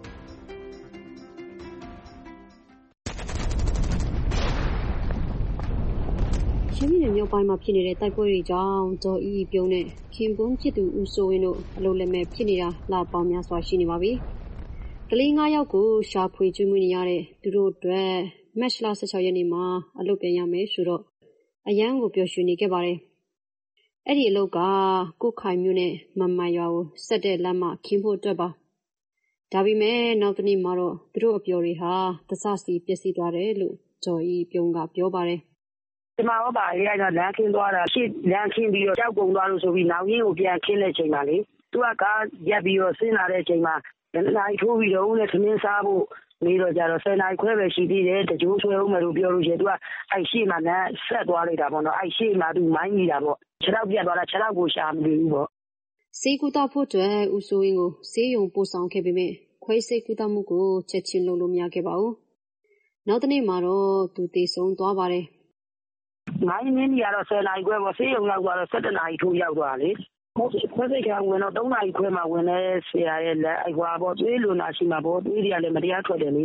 ရှမ်းပြည်နယ်မြောက်ပိုင်းမှာဖြစ်နေတဲ့တိုက်ပွဲတွေကြောင့်ဒေါ်အီပြုံးနဲ့ခင်ပွန်းဖြစ်သူဦးစိုးဝင်းတို့အလုံးလက်မဲ့ဖြစ်နေတာလပေါင်းများစွာရှိနေပါပြီ။ကလေး9ယောက်ကိုရှာဖွေကျွေးမွေးနေရတဲ့သူတို့အတွက်မတ်လ16ရက်နေ့မှာအလုပ်ပြန်ရမယ်ဆိုတော့အရန်ကိုပျော်ရွှင်နေခဲ့ပါတယ်။အဲ့ဒီအလုပ်ကကုခိုင်မြို့နဲ့မန်မိုင်ရွာကိုဆက်တဲ့လမ်းမှာခင်းဖို့အတွက်ပါ။ဒါပေမဲ့နောက်တနေ့မှာတော့သူတို့အပျော်တွေဟာတစစီပျက်စီးသွားတယ်လို့ဒေါ်အီပြုံးကပြောပါတယ်။ဒီမှာတော့ပါရေးလိုက်တော့လမ်းခင်းသွားတာရှေ့လမ်းခင်းပြီးတော့ကြောက်ကုန်သွားလို့ဆိုပြီးနောက်ရင်းကိုပြန်ခင်းတဲ့ချိန်မှာလေသူကကားရက်ပြီးတော့ဆင်းလာတဲ့ချိန်မှာနိုင်ထိုးပြီးတော့ဦးနဲ့သမင်းစားဖို့နေတော့ကြတော့10နာရီခွဲပဲရှိသေးတယ်တကြိုးဆွဲဦးမယ်လို့ပြောလို့ရှိရင်သူကအဲ့ရှေ့မှာလမ်းဆက်သွားလိုက်တာပေါ့နော်အဲ့ရှေ့မှာသူမိုင်းနေတာပေါ့ခြေထောက်ပြတ်သွားတာခြေထောက်ကိုရှာမတွေ့ဘူးပေါ့စေကူတာဖို့အတွက်ဦးစိုးရင်ကိုစေးရုံပို့ဆောင်ခဲ့ပေမဲ့ခွဲစိတ်ကူတာမှုကိုချက်ချင်းလုပ်လို့မရခဲ့ပါဘူးနောက်တနေ့မှာတော့သူတေဆုံးသွားပါတယ်မိုင်းနင်းကြီးကတော့10နာရီခွဲပေါ့စေးရုံရောက်သွားတော့17နာရီထိုးရောက်သွားလေခွဲစိတ်ကဝင်တော့3နာရီခွဲမှဝင်နေဆရာရဲ့လက်အိုက်ကွာပေါ့သွေးလိုနာရှိမှာပေါ့သွေးတွေကလည်းမတရားထွက်တယ်လေ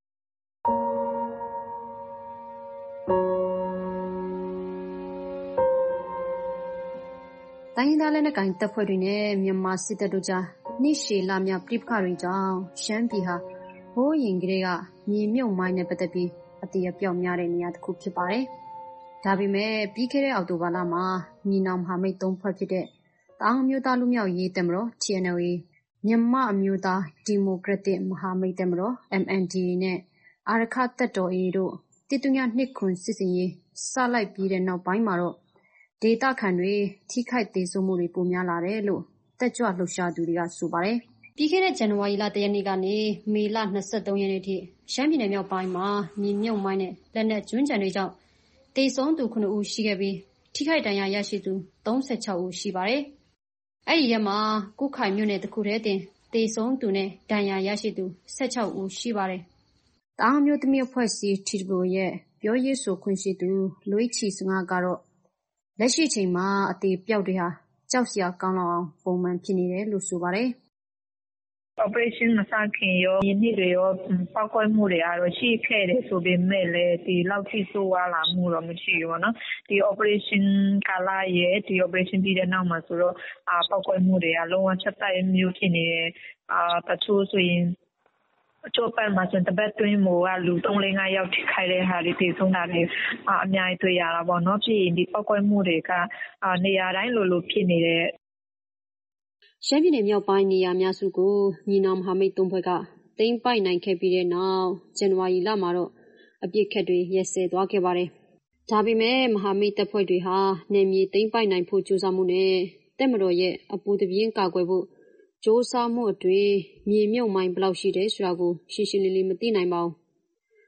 တိုင်းရင်းသားလက်နက်ကိုင်တပ်ဖွဲ့တွေနဲ့မြန်မာစစ်တပ်တို့ကြားနှိရှေလများပြိပခါတွေကြောင့်ရှမ်းပြည်ဟာဟိုးရင်ကလေးကမြေမြုပ်မိုင်းနဲ့ပတ်သက်ပြီးအတေအပြောက်များတဲ့နေရာတစ်ခုဖြစ်ပါတယ်။ဒါပေမဲ့ပြီးခဲ့တဲ့အောက်တိုဘာလမှာညီနောင်မဟာမိတ်3ဖွဲ့ဖြစ်တဲ့တောင်အမျိုးသားလူမျိုးရေးတပ်မတော် TNLA မြန်မာအမျိုးသားဒီမိုကရက်တစ်မဟာမိတ်တပ်မတော် MNDAA နဲ့အာရခတပ်တော် AA တို့139ခွန်စစ်စင်ရေးစလိုက်ပြီးတဲ့နောက်ပိုင်းမှာတော့ဒေသခံတွေထိခိုက်သေးဆုံးမှုတွေပိုများလာတယ်လို့တက်ကြွလှုပ်ရှားသူတွေကဆိုပါတယ်။ပြီးခဲ့တဲ့ဇန်နဝါရီလ1ရက်နေ့ကနေမေလ23ရက်နေ့ထိရှမ်းပြည်နယ်မြောက်ပိုင်းမှာမြေမြုပ်မိုင်းနဲ့လက်နက်ကျွန်းကြံတွေကြောင့်သေဆုံးသူ9ဦးရှိခဲ့ပြီးထိခိုက်ဒဏ်ရာရရှိသူ36ဦးရှိပါတယ်။အဲ့ဒီရက်မှာကုခိုင်မြို့နယ်တစ်ခုတည်းတင်သေဆုံးသူနဲ့ဒဏ်ရာရရှိသူ16ဦးရှိပါတယ်။တာမျိုးသမီးအဖွဲ့စီတီဘိုရဲ့ပြောရေးဆိုခွင့်ရှိသူလွေးချီစငါကတော့လက်ရှိချိန်မှာအသေးပြောက်တွေဟာကြောက်စရာကောင်းလောက်အောင်ပုံမှန်ဖြစ်နေတယ်လို့ဆိုပါတယ်။ Operation မစခင်ရောယနေ့တွေရောပောက်ကွဲမှုတွေကတော့ရှိခဲ့တယ်ဆိုပေမဲ့လည်းဒီလောက်ထိဆိုးဝါးလာမှုတော့မရှိဘူးပေါ့နော်ဒီ Operation ကာလရဲ့ဒီ Operation ပြီးတဲ့နောက်မှာဆိုတော့ပောက်ကွဲမှုတွေကလုံးဝချက်တိုက်မျိုးဖြစ်နေတယ်တချို့ဆိုရင်အချို့ဘက်မှာဆိုတပတ်တွင်းမို့ကလူ3-5ယောက်ထိခိုက်တဲ့ဟာတွေတည်ဆုံးတာတွေအများကြီးတွေ့ရတာပေါ့နော်ပြီးရင်ဒီပောက်ကွဲမှုတွေကနေရာတိုင်းလိုဖြစ်နေတဲ့ရှမ်းပြည်နယ်မြောက်ပိုင်းနေရာများစုကိုညီနောင်မဟာမိတ်3ဖွဲ့ကသိမ်းပိုက်နိုင်ခဲ့ပြီးတဲ့နောက်ဇန်နဝါရီလမှာတော့အပြစ်ခတ်တွေရက်စဲသွားခဲ့ပါတယ်။ဒါပေမဲ့မဟာမိတ်တပ်ဖွဲ့တွေဟာနယ်မြေသိမ်းပိုက်နိုင်ဖို့ကြိုးစားမှုနဲ့တပ်မတော်ရဲ့အပူတပြင်းကာကွယ်ဖို့ကြိုးစားမှုအတွင်းမြေမြုပ်မိုင်းဘယ်လောက်ရှိတယ်ဆိုတာကိုရှင်းရှင်းလင်းလင်းမသိနိုင်ပါဘူး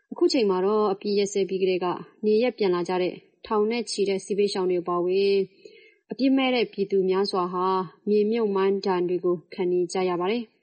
အခုချိန်မှာတော့အပြည့်ရက်စဲပြီးကလေးကနေရက်ပြန်လာကြတဲ့ထောင်နဲ့ချီတဲ့စီးပေးရှောင်းတွေပါဝင်အပြစ်မဲ့တဲ့ပြည်သူများစွာဟာမြေမြုပ်မိုင်းဒဏ်တွေကိုခံနေကြရပါတယ်။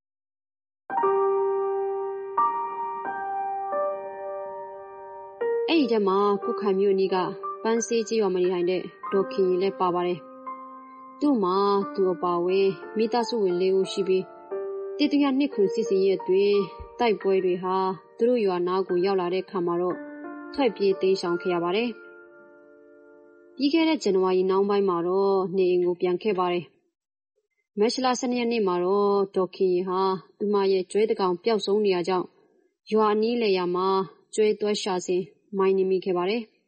အဲ့ဒီထဲမှာကုခိုင်မြို့အနီးကပန်းစေးကြီးရွာမနေထိုင်တဲ့ဒေါ်ခင်ရီလည်းပါပါတယ်။သူ့မှာသူအပါဝင်မိသားစုဝင်၄ဦးရှိပြီးတတိယနှစ်ခုစစ်စင်ရဲ့အတွင်းတိုက်ပွဲတွေဟာသူတို့ရွာနားကိုရောက်လာတဲ့ခါမှာတော့ထွက်ပြေးတိမ်းရှောင်ခဲ့ရပါတယ်။ပြီးခဲ့တဲ့ဇန်နဝါရီနောက်ပိုင်းမှာတော့နေအိမ်ကိုပြန်ခဲ့ပါတယ်။မတ်လ12ရက်နေ့မှာတော့ဒေါ်ခင်ရီဟာသူမရဲ့ကျွဲတကောင်ပျောက်ဆုံးနေရကြောင်းရွာအနီးလေယာမှာကျွဲသွဲရှာစဉ်မိုင်းနင်းမိခဲ့ပါတယ်။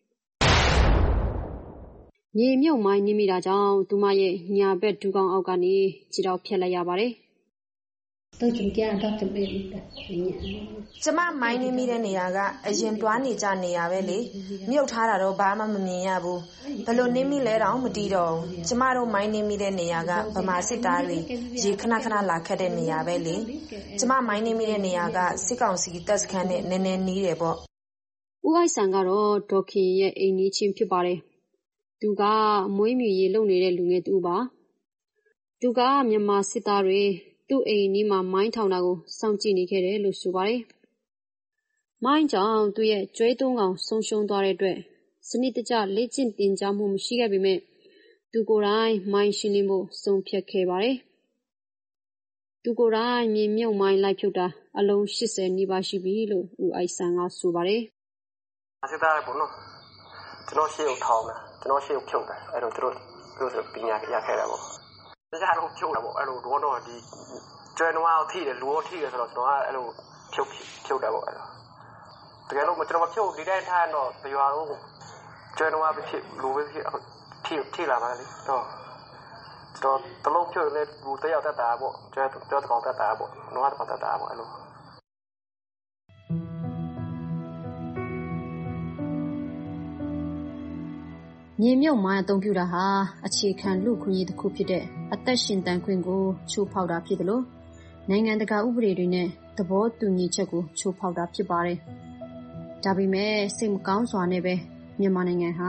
မြေမြုပ်မိုင်းနင်းမိတာကြောင့်သူမရဲ့ညာဘက်ဒူးကောင်းအောက်ကနေခြေထောက်ဖြတ်လိုက်ရပါတယ်။ကျမမိုင်းနင်းမိတဲ့နေရာကအရင်တွားနေကြနေရပဲလေမြုပ်ထားတာတော့ဘာမှမမြင်ရဘူးဘယ်လိုနင်းမိလဲတော့မသိတော့ဘူးကျမတို့မိုင်းနင်းမိတဲ့နေရာကဗမာစစ်သားတွေရေခဏခဏလာခတ်တဲ့နေရာပဲလေကျမမိုင်းနင်းမိတဲ့နေရာကစစ်ကောင်စီတပ်စခန်းနဲ့နည်းနည်းနီးတယ်ပေါ့ဦးအိုက်ဆန်ကတော့ဒေါ်ခင်ရဲ့အိမ်နီးချင်းဖြစ်ပါတယ်သူကအမွေးမြူရေးလုပ်နေတဲ့လူငယ်တူပါသူကမြန်မာစစ်သားတွေသူ့အိမ်နီးမှာမိုင်းထောင်တာကိုစောင့်ကြည့်နေခဲ့တယ်လို့ဆိုပါတယ်။မိုင်းကြောင့်သူ့ရဲ့ကျွဲသွန်းကောင်ဆုံးရှုံးသွားတဲ့အတွက်စနစ်တကျလေ့ကျင့်သင်ကြားမှုမရှိခဲ့ပေမဲ့သူကိုယ်တိုင်မိုင်းရှင်းလင်းဖို့ဆုံးဖြတ်ခဲ့ပါတယ်။သူကိုယ်တိုင်မြေမြုပ်မိုင်းလိုက်ဖြုတ်တာအလုံး80နီးပါးရှိပြီလို့ဦးအိုက်ဆန်ကဆိုပါတယ်။စစ်သားပေါ့နော်ကျွန်တော်ရှေ့ကိုထောင်တာကျွန်တော်ရှေ့ကိုဖြုတ်တာအဲ့တော့သူတို့ပညာရခဲ့တာပေါ့တရားလုံးဖြုတ်တာပေါ့အဲ့လိုတော့ဒီကျွဲနွားကိုထိတယ်လူကိုထိတယ်ဆိုတော့ကျွန်တော်ကအဲ့လိုဖြုတ်တာပေါ့အဲ့လိုတကယ်လို့ကျွန်တော်မဖြုတ်ဒီတိုင်းထားတော့ရွာလုံးကျွဲနွားပဲဖြစ်လူပဲဖြစ်ထိလာပါလေတော့ကျွန်တော်တလုံးဖြုတ်နေလူတယောက်တက်တာပေါ့ကျွဲတကောင်တက်တာပေါ့နွားတကောင်တက်တာပေါ့အဲ့လိုမြေမြုပ်မိုင်းအသုံးပြုတာဟာအခြေခံလူခွင့်ရေးတစ်ခုဖြစ်တဲ့အသက်ရှင်တန်ခွင့်ကိုချိုးဖောက်တာဖြစ်တယ်လို့နိုင်ငံတကာဥပဒေတွေနဲ့သဘောတူညီချက်ကိုချိုးဖောက်တာဖြစ်ပါတယ်။ဒါပေမဲ့စိတ်မကောင်းစွာနဲ့ပဲမြန်မာနိုင်ငံဟာ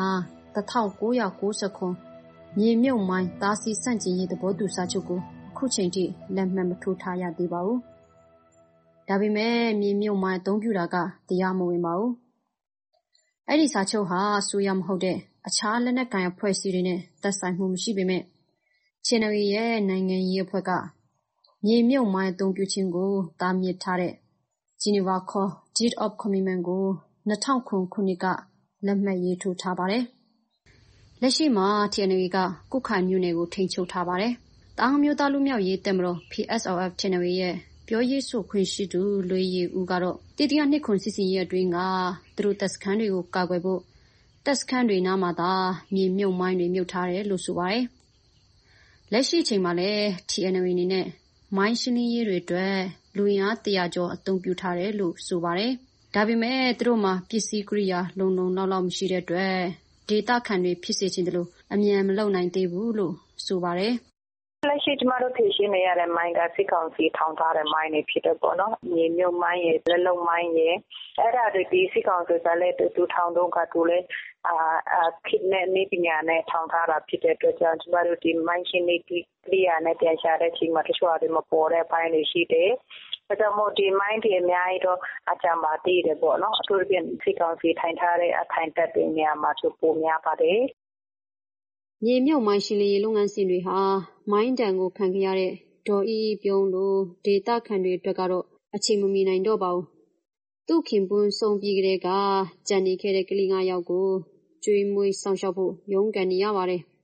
1990မြေမြုပ်မိုင်းတားဆီးဆန့်ကျင်ရေးသဘောတူစာချုပ်ကိုအခုချိန်ထိလက်မှတ်မထိုးထားရသေးပါဘူး။ဒါပေမဲ့မြေမြုပ်မိုင်းအသုံးပြုတာကတရားမဝင်ပါဘူး။အဲ့ဒီစာချုပ်ဟာဆိုရမဟုတ်တဲ့အခြားလက်နက်ကိုင်အဖွဲ့အစည်းတွေနဲ့သက်ဆိုင်မှုမရှိပေမဲ့ချင်းနယ်ရဲ့နိုင်ငံရေးအဖွဲ့ကမြေမြုပ်မိုင်းအသုံးပြုခြင်းကိုတားမြစ်ထားတဲ့ Geneva Deed of Commitment ကို2009ခုနှစ်ကလက်မှတ်ရေးထိုးထားပါတယ်။လက်ရှိမှာ TNLA ကကုခိုင်မြို့နယ်ကိုထိန်းချုပ်ထားပါတယ်။တောင်မျိုးသားလူမျိုးရေးတပ်မတော် PSLF TNLA ရဲ့ပြောရေးဆိုခွင့်ရှိသူလွေရည်ဦးကတော့တတိယနှစ်ခုစစ်စင်ရေးအတွင်းကသူတို့တပ်စခန်းတွေကိုကာကွယ်ဖို့တပ်စခန်းတွေနားမှာသာမြေမြုပ်မိုင်းတွေမြုပ်ထားတယ်လို့ဆိုပါတယ်။လက်ရှိချိန်မှာလည်း TNLA အနေနဲ့မိုင်းရှင်းလင်းရေးတွေအတွက်လူရင်း100ကျော်အသုံးပြုထားတယ်လို့ဆိုပါတယ်။ဒါပေမဲ့သူတို့မှာပစ္စည်းကိရိယာလုံလောက်မရှိတဲ့အတွက်ဒေတာခန်တွေဖြစ်စေချင်တယ်လို့အမြန်မလုပ်နိုင်သေးဘူးလို့ဆိုပါတယ်။လက်ရှိကျမတို့ဖြည့်ရှင်းနေရတဲ့မိုင်းကစစ်ကောင်စီထောင်ထားတဲ့မိုင်းတွေဖြစ်တယ်ပေါ့နော်မြေမြုပ်မိုင်းရဲ့လက်လုံမိုင်းရဲ့အဲ့ဒါတွေဒီစစ်ကောင်စီကလည်းသူထောင်တော့ကသူလည်းခေတ်နဲ့နေပညာနဲ့ထောင်ထားတာဖြစ်တဲ့အတွက်ကြောင့်ကျမတို့ဒီမိုင်းရှင်းလေးကိရိယာနဲ့ပြန်ရှာတဲ့ချိန်မှာတချို့အတွေမပေါ်တဲ့ပိုင်းတွေရှိတယ်ဒါကြောင့်မို့ဒီမိုင်းတွေအများကြီးတော့အကြံပါသေးတယ်ပေါ့နော်အထူးသဖြင့်စစ်ကောင်စီထိုင်ထားတဲ့အထိုင်တက်တွေနေရာမှာဆိုပိုများပါတယ်မြေမြုပ်မိုင်းရှင်းလင်းရေးလုပ်ငန်းစဉ်တွေဟာမိုင်းတန်ကိုခံခဲ့ရတဲ့ဒေါ်အီပြုံးလိုဒေတာခန်တွေအတွက်ကတော့အချိန်မမီနိုင်တော့ပါဘူး။သူ့ခင်ပွန်းဆုံးပြီးကလေးကကြံနေခဲ့တဲ့ကလေး9ယောက်ကိုကျွေးမွေးဆောင်ရှောက်ဖို့ရုန်းကန်နေရပါတယ်။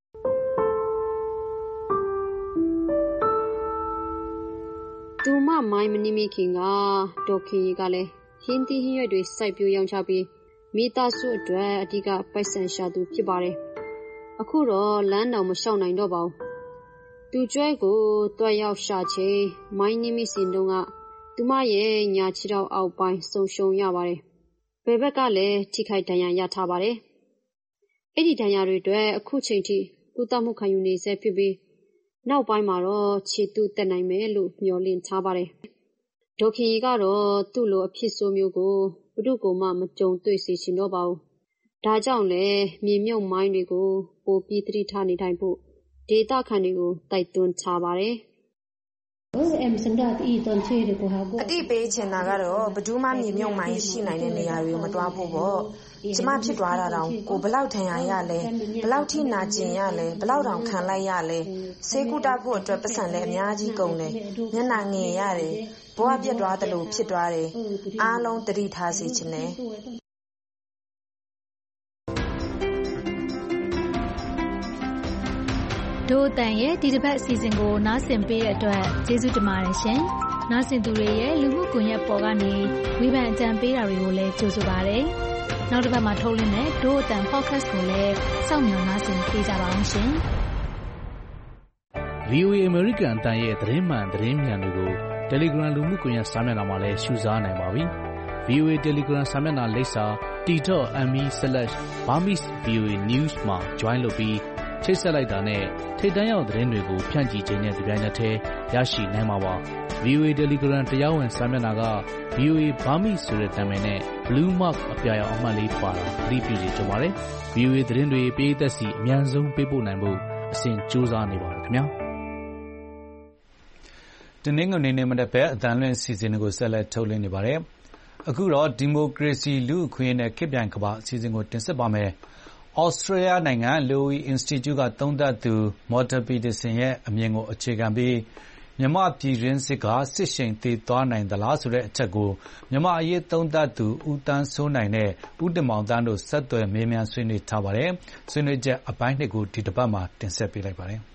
သူမမိုင်းမနှိမိခင်ကဒေါ်ခင်ရီကလည်းဟင်းသီးဟင်းရွက်တွေစိုက်ပျိုးရောင်းချပြီးမိသားစုအတွက်အဓိကပိုက်ဆံရှာသူဖြစ်ပါတယ်။အခုတော့လမ်းတော်မလျှောက်နိုင်တော့ပါဘူး။သူကျွဲကိုတွက်ရောက်ရှာချိန်မိုင်းနှိမိစဉ်တုန်းကသူမရဲ့ညာခြေထောက်အောက်ပိုင်းဆုံးရှုံးရပါတယ်။ဘယ်ဘက်ကလည်းထိခိုက်ဒဏ်ရာရထားပါတယ်။အဲ့ဒီဒဏ်ရာတွေအတွက်အခုချိန်ထိကုသမှုခံယူနေဆဲဖြစ်ပြီးနောက်ပိုင်းမှာတော့ခြေတုတက်နိုင်မယ်လို့မျှော်လင့်ထားပါတယ်။ဒေါခင်ရီကတော့သူ့လိုအဖြစ်ဆိုးမျိုးကိုဘယ်သူ့ကိုမှမကြုံတွေ့စေချင်တော့ပါဘူး။ဒါကြောင့်လည်းမြေမြုပ်မိုင်းတွေကိုပိုပြီးသတိထားနေထိုင်ဖို့ဒေသခံတွေကိုတိုက်တွန်းထားပါတယ်။အတိပေးချင်တာကတော့ဘယ်သူမှမြေမြုပ်မိုင်းရှိနိုင်တဲ့နေရာတွေကိုမတွားဖို့ပေါ့။ကျမဖြစ်သွားတာတောင်ကိုဘလောက်ထန်ရရလဲဘလောက်ထိနာကျင်ရလဲဘလောက်တောင်ခံလိုက်ရလဲဆေးကုတဖို့အတွက်ပတ်စံလည်းအများကြီးကုန်တယ်မျက်နှာငယ်ရတယ်ဘဝပြတ်သွားတယ်လို့ဖြစ်သွားတယ်အားလုံးသတိထားစေချင်တယ်တို့အတန်ရဲ့ဒီတစ်ပတ်အစီအစဉ်ကိုနားဆင်ပေးတဲ့အတွက်ကျေးဇူးတင်ပါတယ်ရှင်။နားဆင်သူတွေရဲ့လူမှုကွန်ရက်ပေါ်ကနေဝေဖန်အကြံပေးတာတွေကိုလည်းကြိုဆိုပါရစေ။နောက်တစ်ပတ်မှာထုတ်လွှင့်တဲ့တို့အတန် podcast ကိုလည်းစောင့်မျှော်နားဆင်ပေးကြပါအောင်ရှင်။ VOA American အတန်ရဲ့သတင်းမှန်သတင်းမြန်တွေကို Telegram လူမှုကွန်ရက်စာမျက်နှာမှာလည်းရှုစားနိုင်ပါပြီ။ VOA Telegram စာမျက်နှာလိပ်စာ t.me/BurmeseVOAnews မှာ join လုပ်ပြီးချိတ်ဆက်လိုက်တာနဲ့ထိပ်တန်းရောက်သတင်းတွေကိုဖြန့်ချီခြင်းနဲ့ဒီပိုင်းနဲ့တည်းရရှိနိုင်မှာပါ။ VOA Telegram တရားဝင်စာမျက်နှာက VOA Burmese ဆိုတဲ့နာမည်နဲ့ Blue Mark အပြာရောင်အမှတ်လေးပါတာသတိပြုစီကြပါရစေ။ VOA သတင်းတွေပေးသက်စီအများဆုံးပေးပို့နိုင်ဖို့အစဉ်ကြိုးစားနေပါတယ်ခင်ဗျာ။တနင်္ဂနွေနေ့မနက်ဘက်အသံလွှင့်စီစဉ်ကိုဆက်လက်ထုတ်လွှင့်နေပါတယ်။အခုတော့ဒီမိုကရေစီလူ့အခွင့်အရေးနဲ့ခေတ်ပြိုင်ကမ္ဘာအစီအစဉ်ကိုတင်ဆက်ပါမယ်။ဩစတြေးလျနိုင်ငံ Lowy Institute ကသုံးသပ်သူ Murdo Peterson ရဲ့အမြင်ကိုအခြေခံပြီးမြန်မာပြည်တွင်းစစ်ကစစ်ရှိန်သေသွားနိုင်သလားဆိုတဲ့အချက်ကိုမြန်မာအရေးသုံးသပ်သူဦးသန်းစိုးနိုင်နဲ့ဦးတင်မောင်သန်းတို့ဆက်သွယ်မေးမြန်းဆွေးနွေးထားပါတယ်။ဆွေးနွေးချက်အပိုင်း2ကိုဒီတစ်ပတ်မှာတင်ဆက်ပေးလိုက်ပါတယ်။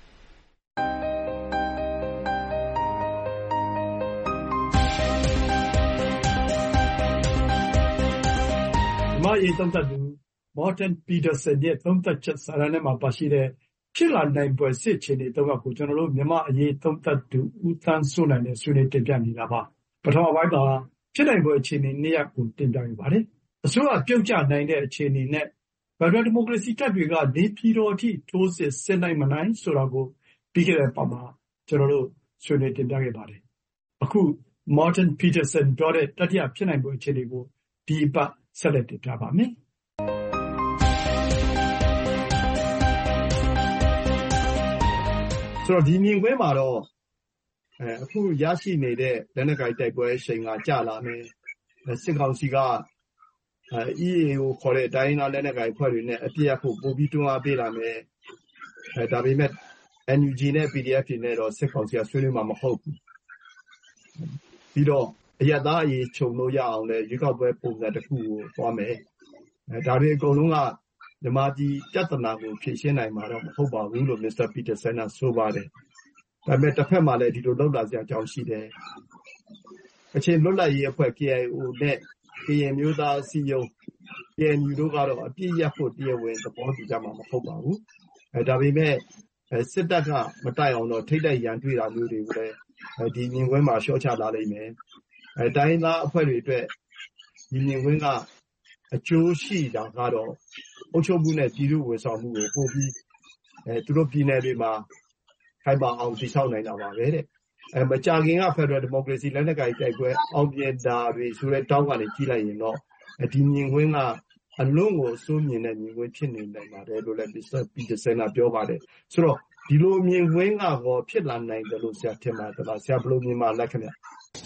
မြန်မာအရေးသုံးသပ်သူMurdo Peterson ရဲ့သုံးသပ်ချက်စာတမ်းထဲမှာပါရှိတဲ့ဖြစ်လာနိုင်ဖွယ်စစ်အခြေအနေသုံးခုကိုကျွန်တော်တို့မြန်မာအရေးသုံးသပ်သူဦးသန်းစိုးနိုင်နဲ့ဆွေးနွေးတင်ပြနေတာပါပထမပိုင်းမှာဖြစ်နိုင်ဖွယ်အခြေအနေနှစ်ရပ်ကိုတင်ပြရပါတယ်အစိုးရပြုတ်ကျနိုင်တဲ့အခြေအနေနဲ့ဗဟိုဒီမိုကရေစီတပ်တွေကနေပြည်တော်အထိထိုးစစ်ဆင်နိုင်မနိုင်ဆိုတာကိုပြီးခဲ့တဲ့ပတ်မှာကျွန်တော်တို့ဆွေးနွေးတင်ပြခဲ့ပါတယ်အခု Murdo Peterson ပြောတဲ့တတိယဖြစ်နိုင်ဖွယ်အခြေအနေကိုဒီပတ်ဆက်လက်တင်ပြပါမယ်ဆိုတော့ဒီမြင်ကွင်းမှာတော့အခုရရှိနေတဲ့လက်နက်ကိုင်တိုက်ပွဲရှိန်ကကျလာမယ်စစ်ကောင်စီကEAO ခေါ်တဲ့တိုင်းသားလက်နက်ကိုင်ဖွဲ့တွေနဲ့အပြည့်အဖို့ပို့ပြီးတွန်းအားပေးလာမယ်ဒါပေမဲ့ NUG နဲ့ PDF တွေနဲ့တော့စစ်ကောင်စီကဆွေးနွေးမှာမဟုတ်ဘူးပြီးတော့အရသားအရေးခြုံလို့ရအောင်လဲရွေးကောက်ပွဲပုံစံတစ်ခုကိုသွားမယ်ဒါတွေအကုန်လုံးကမြန်မာပြည်ပြဿနာကိုဖြေရှင်းနိုင်မှာတော့မဟုတ်ပါဘူးလို့ Mr. Peterson ကဆိုပါတယ်။ဒါပေမဲ့တစ်ဖက်မှာလည်းဒီလိုလောက်လာစရာအကြောင်းရှိတယ်။အချင်းလွတ်လပ်ရေးအဖွဲ့ KIO နဲ့ကရင်မျိုးသားအစည်းအရုံး KNU တို့ကတော့အပြည့်ရဖို့တရားဝင်သဘောတူကြမှာမဟုတ်ပါဘူး။ဒါပေမဲ့စစ်တပ်ကမတိုက်အောင်တော့ထိတ်တိုက်ရန်တွေ့တာမျိုးတွေကိုလည်းဒီမြင်ကွင်းမှာရှော့ချလာနိုင်မယ်။တိုင်းသားအဖွဲ့တွေအတွက်ဒီမြင်ကွင်းကအကျိုးရှိတာကတော့အုပ်ချုပ်မှုနဲ့ပြည်သူ့ဝန်ဆောင်မှုကိုပို့ပြီးသူတို့ပြည်နယ်တွေမှာခိုင်မာအောင်တည်ဆောက်နိုင်တာပါပဲတဲ့မကြာခင်က Federal Democracy လက်နက်ကိုင်တိုက်ပွဲအောင်မြင်တာတွေဆိုတဲ့တောင်းကနေကြည့်လိုက်ရင်တော့ဒီမြင်ကွင်းကအလွန်ကိုအဆိုးမြင်တဲ့မြင်ကွင်းဖြစ်နေနိုင်ပါတယ်လို့လည်း Mr. Peterson ကပြောပါတယ်ဆိုတော့ဒီလိုမြင်ကွင်းကတော့ဖြစ်လာနိုင်တယ်လို့ဆရာထင်ပါတယ်လားဆရာဘယ်လိုမြင်ပါလဲခင်ဗျ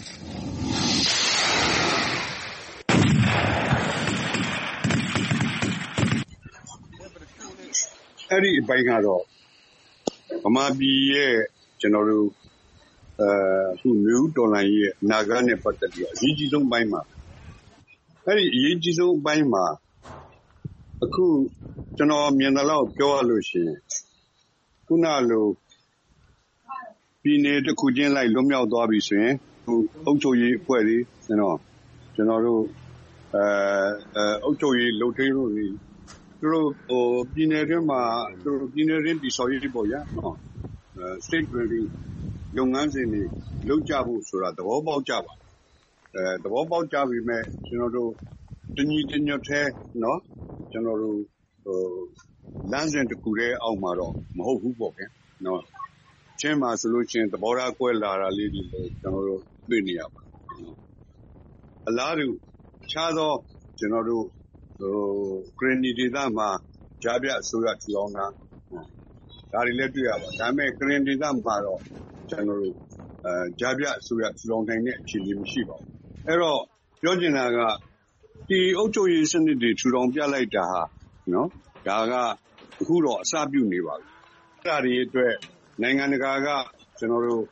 အဲ့ဒီအပိုင်းကတော့ဗမာပြည်ရဲ့ကျွန်တော်တို့အခုမျိုးတော်လိုင်းရဲ့အနာဂတ်နဲ့ပတ်သက်ပြီးအရေးကြီးဆုံးပိုင်းမှာအဲ့ဒီအရေးကြီးဆုံးပိုင်းမှာအခုကျွန်တော်မြင်တယ်လို့ပြောရလို့ရှိရင်ခုနလိုပြည်နယ်တစ်ခုချင်းလိုက်လွတ်မြောက်သွားပြီဆိုရင်အုပ်ချုပ်ရေးအဖွဲ့တွေကျွန်တော်တို့အုပ်ချုပ်ရေးလုပ်ထိန်းလို့သူတို့ပြည်နယ်တွင်းမှာသူတို့ပြည်နယ်တွင်းတည်ဆောက်ရေးပေါ့ဗျာနော်state building လုပ်ငန်းစဉ်တွေလုပ်ကြဖို့ဆိုတာသဘောပေါက်ကြပါသဘောပေါက်ကြပြီမဲ့ကျွန်တော်တို့တညီတညွတ်သေးနော်ကျွန်တော်တို့လမ်းစဉ်တစ်ခုတည်းအောက်မှာတော့မဟုတ်ဘူးပေါ့ဗျာနော်ချင်းမှာဆိုလို့ချင်းသဘောထားကွဲလာတာလေးတွေလည်းကျွန်တော်တို့တွေ့နေရပါတယ်အလားတူခြားသောကျွန်တော်တို့ကရင်နီဒေသမှာကြားပြအစိုးရထူထောင်တာဒါတွေလည်းတွေ့ရပါဒါပေမဲ့ကရင်ဒေသမှာတော့ကျွန်တော်တို့ကြားပြအစိုးရထူထောင်နိုင်တဲ့အခြေအနေမရှိပါဘူးအဲ့တော့ပြောချင်တာကဒီအုပ်ချုပ်ရေးစနစ်တွေထူထောင်ပြလိုက်တာဟာနော်ဒါကအခုတော့အစပြုနေပါပြီအဲ့ဒါတွေအတွက်နိုင်ငံတကာကကျွန်တော်တို့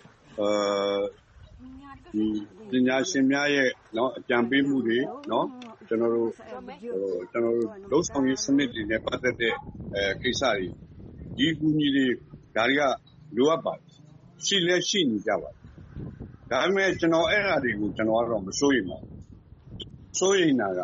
ဒီပညာရှင်များရဲ့နော်အကြံပေးမှုတွေနော်ကျွန်တော်တို့လုံဆောင်ရေးစနစ်တွေနဲ့ပတ်သက်တဲ့ကိစ္စတွေဒီကူညီတွေဒါတွေကလိုအပ်ပါတယ်ရှိလဲရှိနေကြပါတယ်ဒါပေမဲ့ကျွန်တော်အဲ့ဒါတွေကိုကျွန်တော်ကတော့မစိုးရိမ်ပါဘူးစိုးရိမ်တာက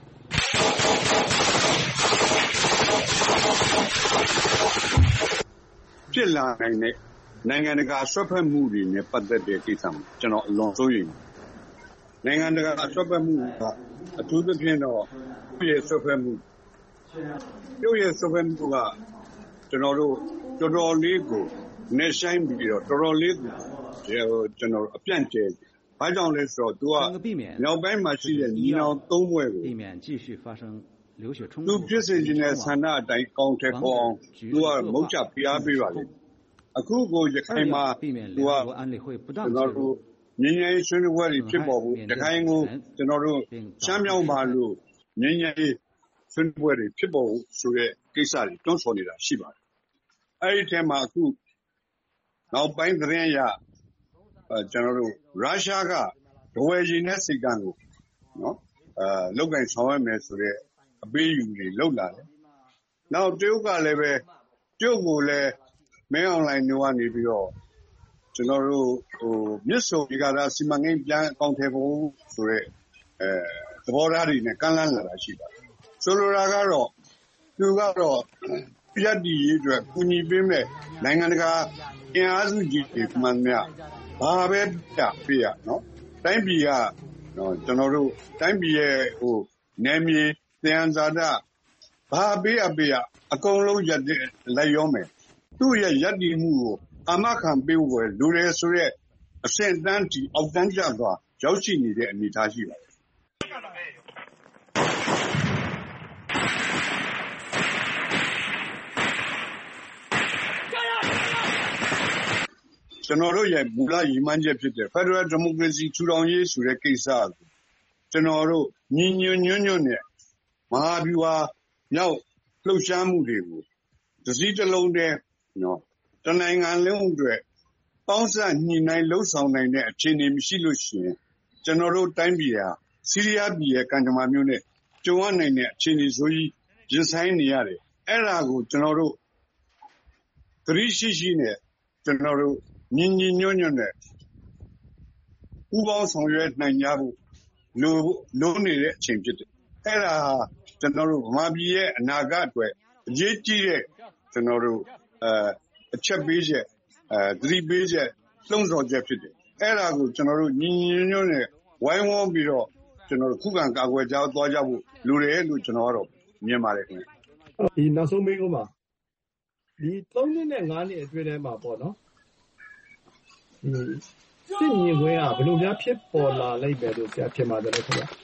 ဖြစ်လာနိုင်တဲ့နိုင်ငံတကာဆွတ်ဖက်မှုတွေနဲ့ပတ်သက်တဲ့ကိစ္စမှာကျွန်တော်အလွန်စိုးရိမ်နိုင်ငံတကာဆွတ်ဖက်မှုကအထူးသဖြင့်တော့ပြည်ရဲ့ဆွတ်ဖက်မှုပြည်ရဲ့ဆွတ်ဖက်မှုကကျွန်တော်တို့တော်တော်လေးကိုနေဆိုင်ပြီးတော့တော်တော်လေးကိုကျွန်တော်အပြန့်ကျဲဘာကြောင့်လဲဆိုတော့ तू ကမြောက်ပိုင်းမှာရှိတဲ့ညီနောင်သုံးဘွဲကိုသူဖြစ်စေခြင်းနဲ့ဆန္ဒအတိုင်းကောင်းထက်ပေါ်အောင် तू ကမုတ်ချပြားပေးပါလေအခုကိုရခိုင်မှာ तू ကကျွန်တော်တို့ငြိမ်းချမ်းရေးဆွေးနွေးပွဲတွေဖြစ်ပေါ်ဘူးရခိုင်ကိုကျွန်တော်တို့ရှမ်းမြောက်မှာလို့ငြိမ်းချမ်းရေးဆွေးနွေးပွဲတွေဖြစ်ပေါ်ဆိုတဲ့ကိစ္စတွေတွန်းဆော်နေတာရှိပါတယ်အဲ့ဒီထဲမှာအခုနောက်ပိုင်းသတင်းရကျွန်တော်တို့ရုရှားကဒဝယ်ရည်နဲ့စိတ်ကံကိုနော်လောက်ကင်ဆောင်ရမယ်ဆိုတဲ့အပေးယူတွေလောက်လာတယ်နောက်တရုတ်ကလည်းပဲတရုတ်ကိုလည်းမင်းအွန်လိုင်းမျိုးကနေပြီးတော့ကျွန်တော်တို့မြစ်ဆုံဒီကရာစီမံကိန်းပြန်အကောင့်ထဲဖို့ဆိုတဲ့သဘောထားတွေနဲ့ကန့်လန့်လာတာရှိပါတယ်ဆိုလိုတာကတော့သူကတော့ပြတ်တည်ရေးအတွက်ကူညီပေးမဲ့နိုင်ငံတကာအင်အားစုကြီးတွေမှန်များဘာပဲပြရနော်တိုင်းပြည်ကနော်ကျွန်တော်တို့တိုင်းပြည်ရဲ့နယ်မြေသယံဇာတဘာပေးအအကုန်လုံးရက်လိုက်ရောမယ်သူ့ရဲ့ရက်တည်မှုကိုအာမခံပေးဖို့လူတွေဆိုတဲ့အဆင့်တန်းတီအောက်တန်းကျသွားရောက်ရှိနေတဲ့အနေအထားရှိပါတယ်ကျွန်တော်တို့ရဲ့မူလရည်မှန်းချက်ဖြစ်တဲ့ Federal Democracy ထူထောင်ရေးဆိုတဲ့ကိစ္စကိုကျွန်တော်တို့ညီညွတ်ညွတ်နဲ့မဟာဗျူဟာမြောက်လှုပ်ရှားမှုတွေကိုတစည်းတစ်လုံးတည်းနော်တနိုင်ငံလုံးအတွက်ပေါင်းစပ်ညှိနှိုင်းလှုပ်ဆောင်နိုင်တဲ့အခြေအနေမရှိလို့ရှိရင်ကျွန်တော်တို့တိုင်းပြည်ဟာစီးရီးယားပြည်ရဲ့ကံကြမ္မာမျိုးနဲ့ကြုံရနိုင်တဲ့အခြေအနေဆိုကြီးရင်ဆိုင်နေရတယ်အဲ့ဒါကိုကျွန်တော်တို့သတိရှိနဲ့ကျွန်တော်တို့ညီညွတ်နဲ့ပူးပေါင်းဆောင်ရွက်နိုင်ကြဖို့လိုနေတဲ့အချိန်ဖြစ်တယ်အဲ့ဒါကျွန်တော်တို့ဗမာပြည်ရဲ့အနာဂတ်အတွက်အရေးကြီးတဲ့ကျွန်တော်တို့အချက်ပေးချက်သတိပေးချက်လှုံ့ဆော်ချက်ဖြစ်တယ်အဲ့ဒါကိုကျွန်တော်တို့ညီညွတ်နဲ့ဝိုင်းဝန်းပြီးတော့ကျွန်တော်တို့ခုခံကာကွယ်ကြသွားကြဖို့လိုတယ်လို့ကျွန်တော်ကတော့မြင်ပါတယ်ခင်ဗျဒီနောက်ဆုံးမေးခွန်းမှာဒီ3နှစ်နဲ့5နှစ်အတွင်းထဲမှာပေါ့နော်စစ်မြင်ကွင်းကဘယ်လိုများဖြစ်ပေါ်လာလိုက်ပဲလို့ဆရာထင်ပါတယ်ခင်ဗျာ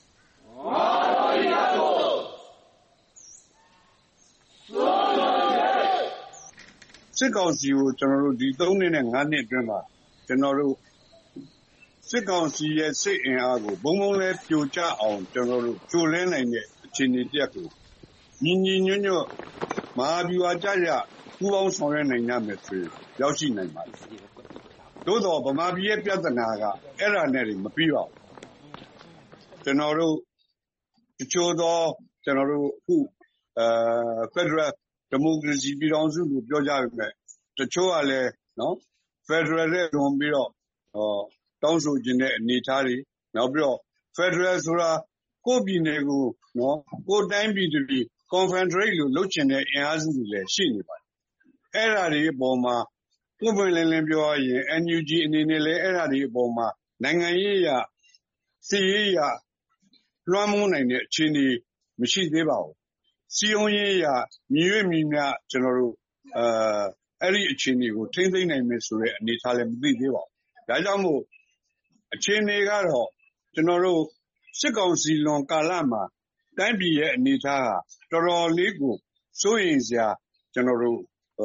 စစ်ကောင်စီကိုကျွန်တော်တို့ဒီ3နှစ်နဲ့5နှစ်အတွင်းမှာကျွန်တော်တို့စစ်ကောင်စီရဲ့စစ်အင်အားကိုဘုံဘုံလဲပြိုကျအောင်ကျွန်တော်တို့ကျိုးလင်းနိုင်တဲ့အခြေအနေတစ်ရပ်ကိုညီညွတ်မဟာဗျူဟာကြပူးပေါင်းဆောင်ရွက်နိုင်ကြမယ်ဆိုရင်ရောက်ရှိနိုင်ပါတယ်သို့တော့ဗမာပြည်ရဲ့ပြဿနာကအဲ့ဒါနဲ့မပြီးပါဘူးကျွန်တော်တို့တချို့သောကျွန်တော်တို့အခုFederal Democracy ပြည်ထောင်စုကိုပြောကြရမယ်တချို့ကလည်းနော် Federal နဲ့တွန်ပြီးတော့တောင်းဆိုခြင်းတဲ့အနေအထားတွေနောက်ပြီးတော့ Federal ဆိုတာကိုယ့်ပြည်နယ်ကိုနော်ကိုယ်တိုင်းပြည်တပြည် Confederate လို့လုပ်ချင်တဲ့အင်အားစုတွေလည်းရှိနေပါတယ်အဲ့ဒါတွေအပေါ်မှာဥပဒေလင်းပြောရရင် NUG အနေနဲ့လည်းအဲ့ဒါတွေအပေါ်မှာနိုင်ငံရေးအရစီရေးအရလွှမ်းမိုးနိုင်တဲ့အခြေအနေမရှိသေးပါဘူးစီယုံရေးအရမြရွေ့မြမြကျွန်တော်တို့အဲ့ဒီအခြေအနေကိုထိမ့်သိမ့်နိုင်မယ်ဆိုတဲ့အနေအထားလည်းမသိသေးပါဘူးဒါကြောင့်မို့အခြေအနေကတော့ကျွန်တော်တို့စစ်ကောင်စီလွန်ကာလမှာတိုင်းပြည်ရဲ့အနေအထားဟာတော်တော်လေးကိုစိုးရိမ်စရာကျွန်တော်တို့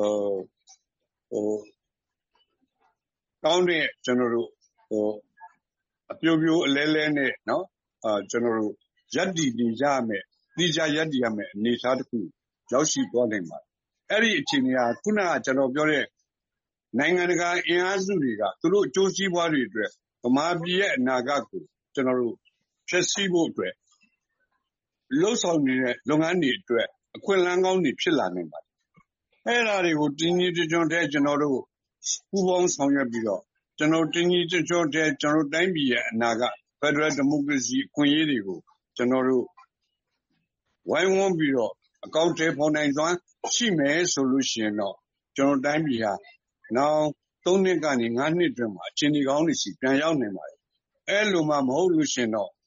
ကောင်းတဲ့ကျွန်တော်တို့အပြိုးပြိုးအလဲလဲနဲ့เนาะကျွန်တော်တို့ရပ်တည်နေကြမယ်တိကျရပ်တည်ရမယ်အနေအထားတစ်ခုရောက်ရှိသွားနိုင်ပါတယ်အဲ့ဒီအခြေအနေဟာခုနကကျွန်တော်ပြောတဲ့နိုင်ငံတကာအင်အားစုတွေကသူတို့အကျိုးစီးပွားတွေအတွက်ဗမာပြည်ရဲ့အနာဂတ်ကိုကျွန်တော်တို့ဖျက်ဆီးဖို့အတွက်လှုပ်ဆောင်နေတဲ့လုပ်ငန်းတွေအတွက်အခွင့်အလမ်းကောင်းတွေဖြစ်လာနိုင်ပါတယ်အဲ့ဒါတွေကိုတင်းကြီးကျွန်းတဲ့ကျွန်တော်တို့ပူးပေါင်းဆောင်ရွက်ပြီးတော့ကျွန်တော်တင်းကြီးကျွန်းတဲ့ကျွန်တော်တိုင်းပြည်ရဲ့အနာဂတ် Federal Democracy အခွင့်အရေးတွေကိုကျွန်တော်တို့ဝိုင်းဝန်းပြီးတော့အကောင့်တွေပေါ်နိုင်စွမ်းရှိမယ်ဆိုလို့ရှိရင်တော့ကျွန်တော်တိုင်းပြည်ဟာနောက်3နှစ်ကနေ5နှစ်အတွင်းမှာအခြေအနေကောင်းတွေစီပြန်ရောက်နိုင်ပါတယ်အဲ့လိုမှမဟုတ်လို့ရှိရင်တော့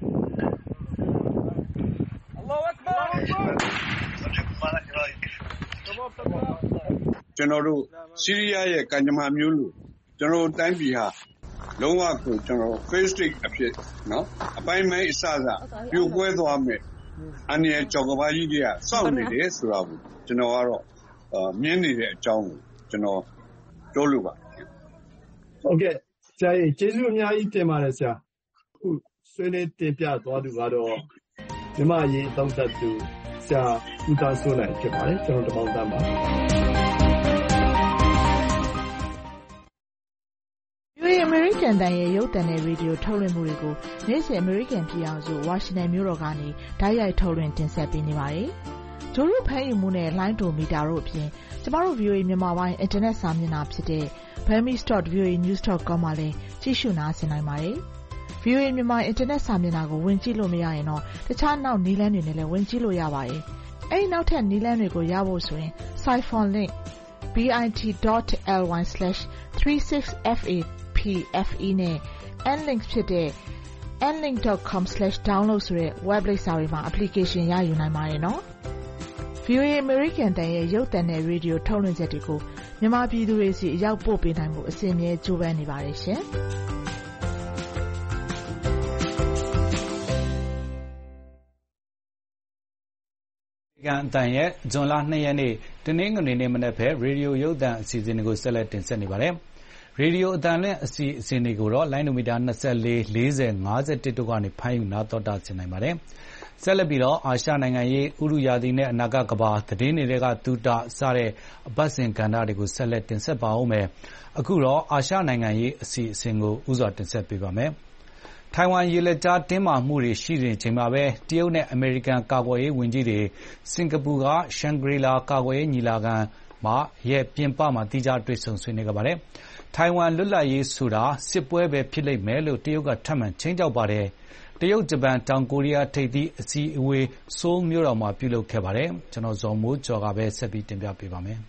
ကျွန်တော်တို့ဆီးရီးယားရဲ့ကံကြမ္မာမျိုးလိုကျွန်တော်တိုင်းပြည်ဟာလုံးဝကိုကျွန်တော် face state အဖြစ်နော်အပိုင်းပိုင်းအစပြိုကွဲသွားမယ်အန်ရကြောက်ကဘာကြီးတွေကစောင့်နေတယ်ဆိုတာကိုကျွန်တော်ကတော့မြင်နေတဲ့အကြောင်းကိုကျွန်တော်ပြောလို့ပါဟုတ်ကဲ့ဆရာကြီးကျေးဇူးအများကြီးတင်ပါတယ်ဆရာအခုဆွေးနွေးတင်ပြသွားသူကတော့မြမရေးသုံးသပ်သူဆရာဦးသားစိုးနိုင်ဖြစ်ပါတယ်ကျွန်တော်တမောင်းသားပါအမေရိကန်တန်ရဲ့ရုပ်သံနဲ့ရေဒီယိုထုတ်လွှင့်မှုတွေကိုနေ့စဉ်အမေရိကန်ပြည်အောင်စုဝါရှင်တန်မြို့တော်ကနေတိုက်ရိုက်ထုတ်လွှင့်တင်ဆက်ပေးနေပါတယ်။ဂျိုရုဖမ်းယူမှုနဲ့လိုင်းတိုမီတာတို့အပြင်ကျမတို့ VOA မြန်မာပိုင်းအင်တာနက်စာမျက်နှာဖြစ်တဲ့ burmese.voanews.com မှာလည်းကြည့်ရှုနားဆင်နိုင်ပါတယ်။ VOA မြန်မာအင်တာနက်စာမျက်နှာကိုဝင်ကြည့်လို့မရရင်တော့တခြားနောက်နည်းလမ်းတွေနဲ့လည်းဝင်ကြည့်လို့ရပါတယ်။အဲဒီနောက်ထပ်နည်းလမ်းတွေကိုရဖို့ဆိုရင် Siphon link bit.ly/36FAPFE နဲ့ nlink ဖြစ်တဲ့ nlink.com/download ဆိုတဲ့ web လိပ်စာတွေမှာ application ရယူနိုင်ပါတယ်နော်။ VOA American တန်ရဲ့ရုပ်သံနဲ့ရေဒီယိုထုတ်လွှင့်ချက်တွေကိုမြန်မာပြည်သူတွေစီအရောက်ပို့ပေးနိုင်မှုအစဉ်အမြဲကြိုးပမ်းနေပါတယ်ရှင်။ကန်အတန်ရဲ့ဇွန်လ2ရက်နေ့တနင်္ဂနွေနေ့မနက်ဖက်ရေဒီယိုရုပ်သံအစီအစဉ်တွေကိုဆက်လက်တင်ဆက်နေပါတယ်။ရေဒီယိုအတန်နဲ့အစီအစဉ်တွေကိုတော့လိုင်းနိုမီတာ24 40 51တို့ကနေဖမ်းယူနားတော်တာဆင်နိုင်ပါတယ်။ဆက်လက်ပြီးတော့အာရှနိုင်ငံရေးဥရုယာတီနဲ့အနာဂတ်ကဘာသတင်းတွေကတူတာစတဲ့အပတ်စဉ်ကဏ္ဍတွေကိုဆက်လက်တင်ဆက်ပါဦးမယ်။အခုတော့အာရှနိုင်ငံရေးအစီအစဉ်ကိုဥစွာတင်ဆက်ပေးပါမယ်။ထိုင်ဝမ်ရေလက်ကြားတင်းမာမှုတွေရှိနေချိန်မှာပဲတရုတ်နဲ့အမေရိကန်ကာကွယ်ရေးဝန်ကြီးတွေစင်ကာပူကရှန်ဂရီလာကာကွယ်ရေးညီလာခံမှာပြင်ပမှာတိကျတွေ့ဆုံဆွေးနွေးခဲ့ပါတယ်။ထိုင်ဝမ်လွတ်လပ်ရေးဆိုတာစစ်ပွဲပဲဖြစ်လိမ့်မယ်လို့တရုတ်ကထပ်မံခြိမ်းခြောက်ပါတယ်။တရုတ်ဂျပန်တောင်ကိုရီးယားထိပ်သီးအစည်းအဝေးဆိုးလ်မြို့တော်မှာပြုလုပ်ခဲ့ပါတယ်။ကျွန်တော်ဇော်မိုးကျော်ကပဲဆက်ပြီးတင်ပြပေးပါမယ်။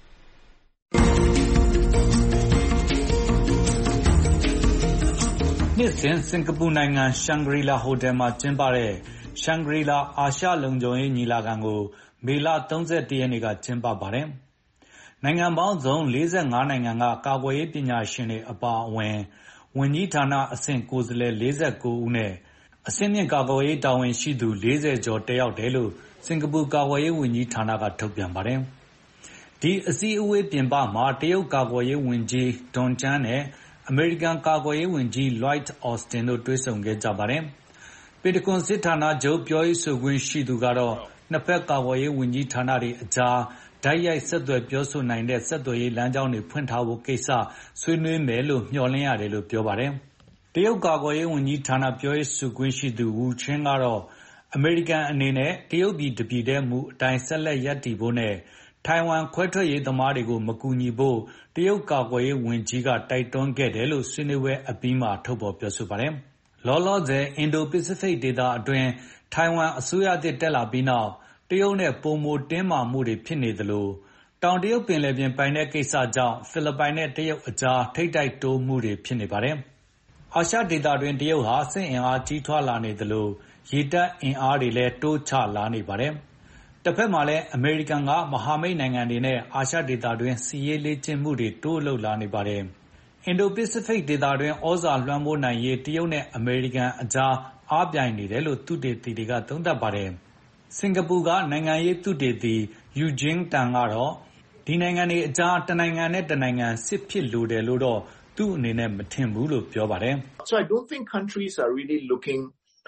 နှစ်စဉ်စင်ကာပူနိုင်ငံရှန်ဂရီလာဟိုတယ်မှာကျင်းပတဲ့ရှန်ဂရီလာအာရှလုံခြုံရေးညီလာခံကိုမေလ31ရက်နေ့ကကျင်းပပါတယ်။နိုင်ငံပေါင်းစုံ45နိုင်ငံကကာကွယ်ရေးပညာရှင်တွေအပါအဝင်ဝန်ကြီးဌာနအဆင့်ကိုယ်စားလှယ်49ဦးနဲ့အဆင့်မြင့်ကာကွယ်ရေးတာဝန်ရှိသူ40ကျော်တက်ရောက်တယ်လို့စင်ကာပူကာကွယ်ရေးဝန်ကြီးဌာနကထုတ်ပြန်ပါတယ်။ဒီအစည်းအဝေးပြင်ပမှာတရုတ်ကာကွယ်ရေးဝန်ကြီးဒွန်ကျန်းနဲ့အမေရိကန်ကာကွယ်ရေးဝန်ကြီးလွိုက်အော်စတင်တို့တွေ့ဆုံခဲ့ကြပါတယ်။ပင်တဂွန်စစ်ဌာနချုပ်ပြောရေးဆိုခွင့်ရှိသူကတော့နှစ်ဖက်ကာကွယ်ရေးဝန်ကြီးဌာနတွေအကြားတိုက်ရိုက်ဆက်သွယ်ပြောဆိုနိုင်တဲ့ဆက်သွယ်ရေးလမ်းကြောင်းတွေဖွင့်ထားဖို့ကိစ္စဆွေးနွေးမယ်လို့မျှော်လင့်ရတယ်လို့ပြောပါတယ်။တရုတ်ကာကွယ်ရေးဝန်ကြီးဌာနပြောရေးဆိုခွင့်ရှိသူဝူချင်းကတော့အမေရိကန်အနေနဲ့တရုတ်ပြည်တပြည်တည်းမူအတိုင်းဆက်လက်ရပ်တည်ဖို့နဲ့ထိုင်ဝမ်ခွဲထွက်ရေးသမားတွေကိုမကူညီဖို့တရုတ်ကာကွယ်ရေးဝန်ကြီးကတိုက်တွန်းခဲ့တယ်လို့ဆွေးနွေးပွဲအပြီးမှာထုတ်ဖော်ပြောဆိုပါတယ်။လောလောဆယ်အင်ဒိုပစိဖိတ်ဒေသအတွင်းထိုင်ဝမ်အစိုးရသစ်တက်လာပြီးနောက်တရုတ်နဲ့ပိုမိုတင်းမာမှုတွေဖြစ်နေသလိုတောင်တရုတ်ပင်လယ်ပြင်ပိုင်နက်ကိစ္စကြောင့်ဖိလစ်ပိုင်နဲ့တရုတ်အကြားထိပ်တိုက်တိုးမှုတွေဖြစ်နေပါတယ်။အာရှဒေသတွင်းတရုတ်ဟာစစ်အင်အားကြီးထွားလာနေသလိုရေတပ်အင်အားတွေလည်းတိုးချလာနေပါတယ်။တစ်ဖက်မှာလည်းအမေရိကန်ကမဟာမိတ်နိုင်ငံတွေနဲ့အာရှဒေသတွင်းစစ်ရေးလေ့ကျင့်မှုတွေတိုးလုပ်လာနေပါတယ်။အင်ဒိုပစိဖိတ်ဒေသတွင်းဩဇာလွှမ်းမိုးနိုင်ရေးတရုတ်နဲ့အမေရိကန်အကြားအားပြိုင်နေတယ်လို့သုတေသီတွေကသုံးသပ်ပါတယ်။စင်ကာပူကနိုင်ငံရေးသုတေသီ Eugene Tan ကတော့ဒီနိုင်ငံတွေအကြားတနိုင်ငံနဲ့တနိုင်ငံစစ်ဖြစ်လိုတယ်လို့တော့သူ့အနေနဲ့မထင်ဘူးလို့ပြောပါတယ်။ So I don't think countries are really looking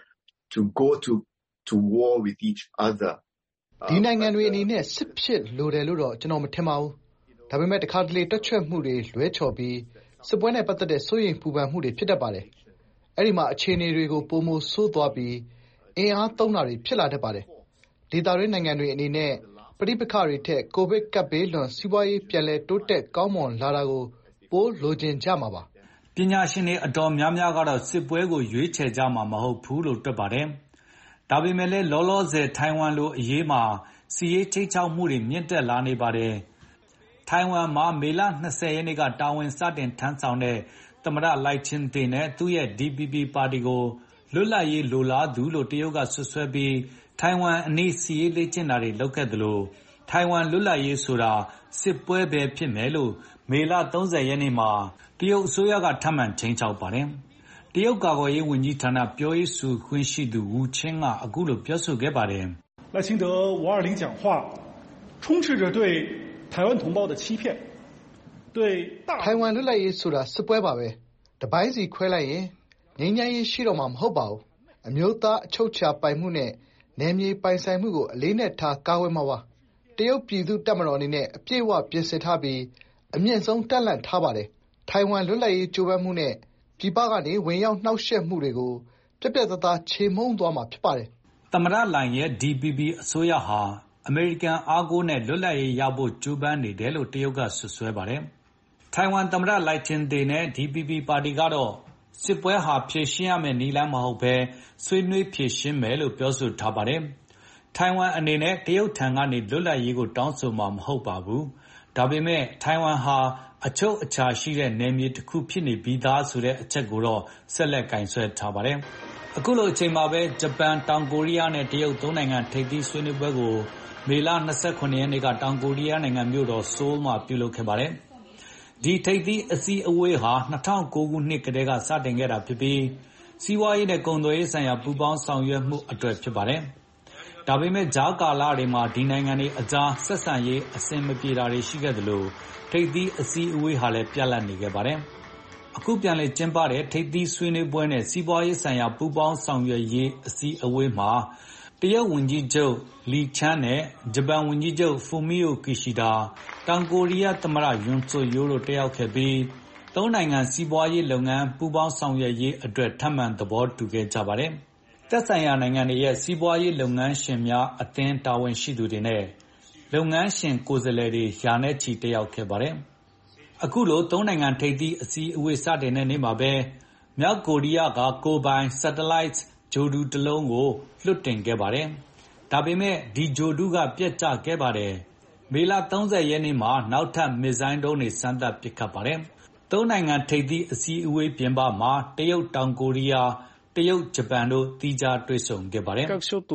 to go to war with each other. ဒီနိုင်ငံတွေအနေနဲ့စစ်ဖြစ်လိုတယ်လို့တော့ကျွန်တော်မထင်ပါဘူး။ဒါပေမဲ့တခါတလေတွက်ချက်မှုတွေလွဲချော်ပြီးစစ်ပွဲနဲ့ပတ်သက်တဲ့စိုးရိမ်ပူပန်မှုတွေဖြစ်တတ်ပါတယ်။အဲဒီမှာအခြေအနေတွေကိုပိုမိုဆိုးသွားပြီးအင်အားသုံးတာတွေဖြစ်လာတတ်ပါတယ်။ဒေသတွင်းနိုင်ငံတွေအနေနဲ့ပဋိပက္ခတွေထက်ကိုဗစ်ကပ်ဘေးလွန်စီးပွားရေးပြန်လည်တိုးတက်ကောင်းမွန်လာတာကိုပိုလိုချင်ကြမှာပါ။ပညာရှင်တွေအတော်များများကတော့စစ်ပွဲကိုရွေးချယ်ကြမှာမဟုတ်ဘူးလို့တွက်ပါတယ်။ဒါပေမဲ့လည်းလောလောဆယ်ထိုင်ဝမ်လိုအရေးမှာစီးရေးချိတ်ချောက်မှုတွေမြင့်တက်လာနေပါတယ်။ထိုင်ဝမ်မှာမေလ20ရက်နေ့ကတာဝန်စတင်ထမ်းဆောင်တဲ့သမ္မတလိုက်ချင်းတေနဲ့သူ့ရဲ့ DPP ပါတီကိုလွတ်လပ်ရေးလိုလားသူလို့တရုတ်ကဆွဆွဲပြီးထိုင်ဝမ်အနီးစီးရေးလေ့ကျင့်တာတွေလုပ်ခဲ့သလိုထိုင်ဝမ်လွတ်လပ်ရေးဆိုတာစစ်ပွဲပဲဖြစ်မယ်လို့မေလ30ရက်နေ့မှာတရုတ်အစိုးရကထပ်မံချိန်ချောက်ပါတယ်။တရုတ်ကာကွယ်ရေးဝန်ကြီးဌာနပြောရေးဆိုခွင့်ရှိသူဝူချင်းကအခုလိုပြောဆိုခဲ့ပါတယ်။赖清德520讲话充斥着对台湾同胞的欺骗。 ထိုင်ဝမ်လွတ်လပ်ရေးဆိုတာစစ်ပွဲပါပဲ။တပိုင်းစီခွဲလိုက်ရင်ငြိမ်းချမ်းရေးရှိတော့မှာမဟုတ်ပါဘူး။အမျိုးသားအချုပ်အခြာပိုင်မှုနဲ့နယ်မြေပိုင်ဆိုင်မှုကိုအလေးနက်ထားကာကွယ်မှာပါ။တရုတ်ပြည်သူ့တပ်မတော်အနေနဲ့အပြည့်အဝပြင်ဆင်ထားပြီးအမြင့်ဆုံးတပ်လှန့်ထားပါတယ်။ထိုင်ဝမ်လွတ်လပ်ရေးကြိုးပမ်းမှုနဲ့ပြည်ပကနေဝင်ရောက်နှောက်ယှက်မှုတွေကိုပြတ်ပြတ်သားသားချေမှုန်းသွားမှာဖြစ်ပါတယ်။သမ္မတလိုင်ရဲ့ DPP အစိုးရဟာအမေရိကန်အားကိုးနဲ့လွတ်လပ်ရေးရဖို့ကြိုးပမ်းနေတယ်လို့တရုတ်ကဆွဆွဲပါတယ်။ထိုင်ဝမ်သမ္မတလိုက်ချင်းတေနဲ့ DPP ပါတီကတော့စစ်ပွဲဟာဖြေရှင်းရမယ့်နည်းလမ်းမဟုတ်ဘဲဆွေးနွေးဖြေရှင်းမယ်လို့ပြောဆိုထားပါတယ်။ထိုင်ဝမ်အနေနဲ့တရုတ်ထံကနေလွတ်လပ်ရေးကိုတောင်းဆိုမှာမဟုတ်ပါဘူး။ဒါပေမဲ့ထိုင်ဝမ်ဟာအချုပ်အခြာရှိတဲ့နယ်မြေတစ်ခုဖြစ်နေပြီးသားဆိုတဲ့အချက်ကိုတော့ဆက်လက်ကင်ဆွဲထားပါတယ်။အခုလိုအချိန်မှာပဲဂျပန်၊တောင်ကိုရီးယားနဲ့တရုတ်သုံးနိုင်ငံထိပ်သီးဆွေးနွေးပွဲကိုမေလ29ရက်နေ့ကတောင်ကိုရီးယားနိုင်ငံမြို့တော်ဆိုးလ်မှာပြုလုပ်ခဲ့ပါတယ်။ဒီထိပ်သီးအစည်းအဝေးဟာ2009ခုနှစ်ကတည်းကစတင်ခဲ့တာဖြစ်ပြီးစီးပွားရေးနဲ့ကုန်သွယ်ရေးဆိုင်ရာပူးပေါင်းဆောင်ရွက်မှုအတွက်ဖြစ်ပါတယ်။ဒါပေမဲ့ကြားကာလတွေမှာဒီနိုင်ငံတွေအကြားဆက်ဆံရေးအဆင်မပြေတာတွေရှိခဲ့သလိုထိပ်သီးအစည်းအဝေးဟာလည်းပြတ်လတ်နေခဲ့ပါတယ်။အခုပြန်လည်ကျင်းပတဲ့ထိပ်သီးဆွေးနွေးပွဲနဲ့စီးပွားရေးဆိုင်ရာပူးပေါင်းဆောင်ရွက်ရေးအစည်းအဝေးမှာတရုတ်ဝန်ကြီးချုပ်လီချန်းနဲ့ဂျပန်ဝန်ကြီးချုပ်ဖူမီယိုကီရှီဒါတောင်ကိုရီးယားသမ္မတယွန်ဆိုယိုတို့တက်ရောက်ခဲ့ပြီးသုံးနိုင်ငံစီးပွားရေးလုပ်ငန်းပူးပေါင်းဆောင်ရွက်ရေးအတွက်ထပ်မံသဘောတူခဲ့ကြပါတယ်။သက်ဆိုင်ရာနိုင်ငံတွေရဲ့စီးပွားရေးလုပ်ငန်းရှင်များအသင်းတာဝန်ရှိသူတွေနဲ့လုပ်ငန်းရှင်ကိုယ်စားလှယ်တွေရာနဲ့ချီတက်ရောက်ခဲ့ပါတယ်။အခုလိုသုံးနိုင်ငံထိပ်သီးအစည်းအဝေးစတင်တဲ့နေ့မှာပဲမြောက်ကိုရီးယားကကိုယ်ပိုင် Satellite ဂြိုဟ်တုတစ်လုံးကိုလွှတ်တင်ခဲ့ပါတယ်။ဒါပေမဲ့ဒီဂြိုဟ်တုကပျက်ကျခဲ့ပါတယ်။မေလ30ရက်နေ့မှာနောက်ထပ်မစ်ဇိုင်းဒုံးတွေစမ်းသပ်ပစ်ခတ်ပါတယ်။သုံးနိုင်ငံထိပ်သီးအစည်းအဝေးပြင်ပမှာတရုတ်တောင်ကိုရီးယားတရုတ်ဂျပန်တို့သီးခြားတွေ့ဆုံခဲ့ပါတယ်။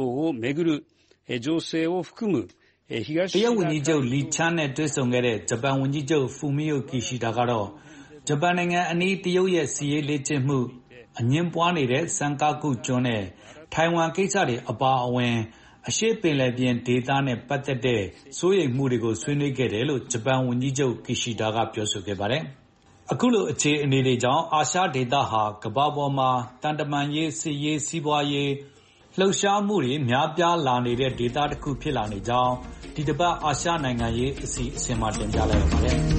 တရုတ်ဝန်ကြီးချုပ်လီချန်းနဲ့တွေ့ဆုံခဲ့တဲ့ဂျပန်ဝန်ကြီးချုပ်ဖူမီယိုကီရှီဒါကတော့ဂျပန်နိုင်ငံအနီးတရုတ်ရဲ့စစ်ရေးလေ့ကျင့်မှုအငြင်းပွားနေတဲ့စန်ကာကူကျွန်းနဲ့ထိုင်ဝမ်ကိစ္စတွေအပါအဝင်အရှေ့ပင်လယ်ပြင်ဒေသနဲ့ပတ်သက်တဲ့စိုးရိမ်မှုတွေကိုဆွေးနွေးခဲ့တယ်လို့ဂျပန်ဝန်ကြီးချုပ်ကီရှီဒါကပြောဆိုခဲ့ပါတယ်။အခုလိုအခြေအနေတွေကြောင့်အာရှဒေသဟာကမ္ဘာပေါ်မှာတန်တမာရေးစစ်ရေးစီးပွားရေးလှုပ်ရှားမှုတွေများပြားလာနေတဲ့ဒေသတစ်ခုဖြစ်လာနေကြောင်းဒီတစ်ပတ်အာရှနိုင်ငံရေးအစီအစဉ်မှာတင်ပြလိုက်ရပါတယ်။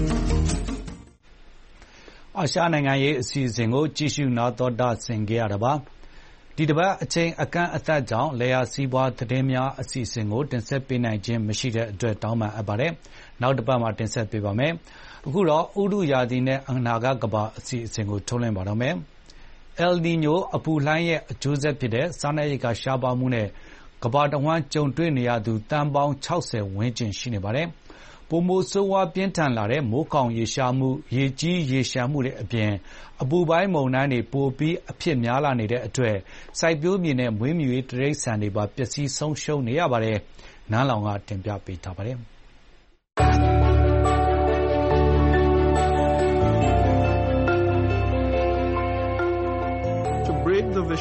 အာရှနိုင်ငံရေးအစီအစဉ်ကိုကြည့်ရှုနားတော်တာဆင်ကြရတာပါ။ဒီတစ်ပတ်အချိန်အကန့်အသတ်ကြောင့်လေယာစီးပွားသတင်းများအစီအစဉ်ကိုတင်ဆက်ပေးနိုင်ခြင်းမရှိတဲ့အတွက်တောင်းပန်အပ်ပါတယ်။နောက်တစ်ပတ်မှာတင်ဆက်ပေးပါမယ်။အခုတော့ဥတုရာသီနဲ့အနာဂတ်ကမ္ဘာအစီအစဉ်ကိုထုတ်လွှင့်ပါတော့မယ်။ El Niño အပူလှိုင်းရဲ့အကျိုးဆက်ဖြစ်တဲ့စားနပ်ရိက္ခာရှားပါးမှုနဲ့ကမ္ဘာတဝန်းကြုံတွေ့နေရသူသန်းပေါင်း60ဝန်းကျင်ရှိနေပါတယ်။ပိုမိုဆိုးဝါးပြင်းထန်လာတဲ့မိုးခေါင်ရေရှားမှုရေကြီးရေလျှံမှုတွေအပြင်အပူပိုင်းမုန်တိုင်းတွေပိုပြီးအဖြစ်များလာနေတဲ့အတွက်စိုက်ပျိုးမြေနဲ့မွေးမြူရေးတိရစ္ဆာန်တွေပါပျက်စီးဆုံးရှုံးနေရပါတယ်။နန်းလောင်ကတင်ပြပေးထားပါတယ်။ break the